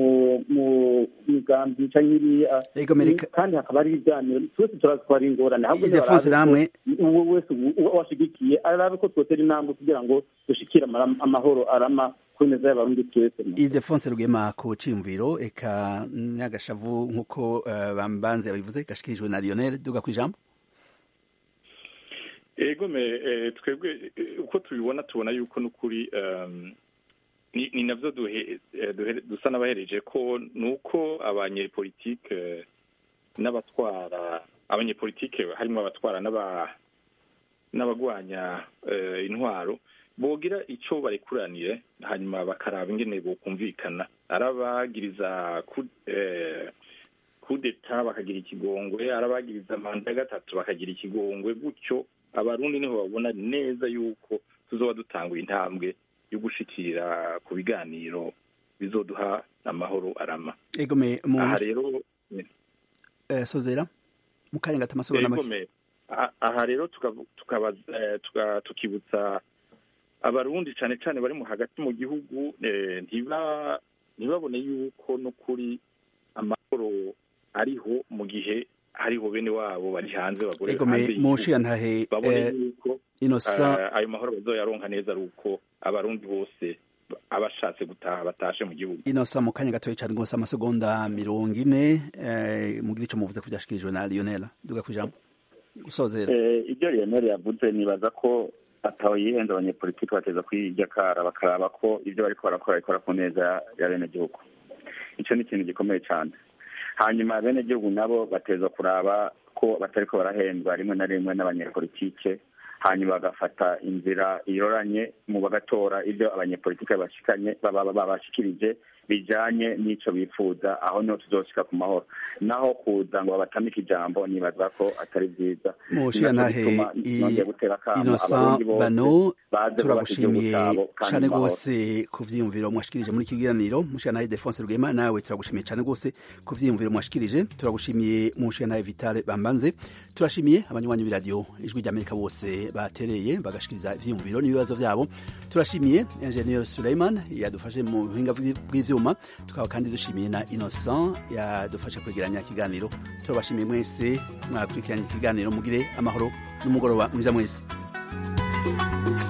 mu migambi canke iriya kandi hakaba ari ibiganiro twese turazitwara ingorane, uwo wese washigikiye arabe ko twotera intambwe kugira ngo dushikire amahoro arama kuneza y'abarundi twese. Ildefonse Rugema ku ciyumviro eka n'agashavu nk'uko Bambanze babivuze gashikirijwe na Lionel, duga kwijambo. Ego me twebwe uko tubibona tubona yuko n'ukuri ni navyo dusa n'abahereje ko nuko abanyepolitike n'abatwara abanyepolitike harimo abatwara n'abagwanya intwaro bogira ico barekuranire hanyuma bakaraba ingene bokumvikana, arabagiriza kudeta bakagira ikigongwe, arabagiriza manda gatatu bakagira ikigongwe, gutyo abarundi niho babona neza yuko tuzoba dutanguye intambwe yo gushikira ku biganiro bizoduha amahoro arama. Ego me aha rero eh sozera mukanya gatamasoro n'amaki. Aha rero tukaba tukibutsa abarundi cyane cyane bari mu hagati mu gihugu ntiba ntibabone yuko no kuri amahoro ariho mu gihe hariho bene wabo bari hanze bagore hanze mushi yantahe inosa ayo mahoro bazoyaronka neza ruko abarundi bose abashatse gutaha batashe mu gihugu. Inosa mu kanya gatoye cyane gose amasegonda mirongo ine mu gihe cyo muvuze kubyashikirijwe na Lionel, duga kwijambo usozera. Ibyo Lionel yavuze nibaza ko ataho yihenze abanyepolitiki bateza kwirya kara bakaraba ko ibyo bariko barakora ikora ku neza ya bene gihugu. Ico ni ikintu gikomeye cyane. Hanyuma bene gihugu nabo bateza kuraba ko batariko barahendwa rimwe na rimwe n'abanyepolitike, hanyuma bagafata inzira iroranye mu bagatora ibyo abanyepolitike bashikanye baba babashikirije bijanye n'ico bifuza, aho no tuzoshika ku mahoro. Naho kuza ngo babatamike ijambo nibaza ko atari byiza. Mushira nahe Innocent Bano turagushimiye cyane gose ku vyiyumviro mwashikirije muri kiganiro. Mushira nahe Ildefonse Rugema nawe turagushimiye cyane gose ku vyiyumviro mwashikirije. Turagushimiye Mushira nahe Vitale Bambanze, turashimiye abanywanyi b'iradio Ijwi ry'Amerika bose batereye bagashikiriza ivyiyumviro n'ibibazo vyabo. Turashimiye Engineer Suleiman yadufashe mu buhinga bw'ivyuma, tukaba kandi dushimiye na Innocent yadufashe kwegeranya ikiganiro. Turabashimiye mwese mwakurikiranye ikiganiro, mugire amahoro n'umugoroba mwiza mwese.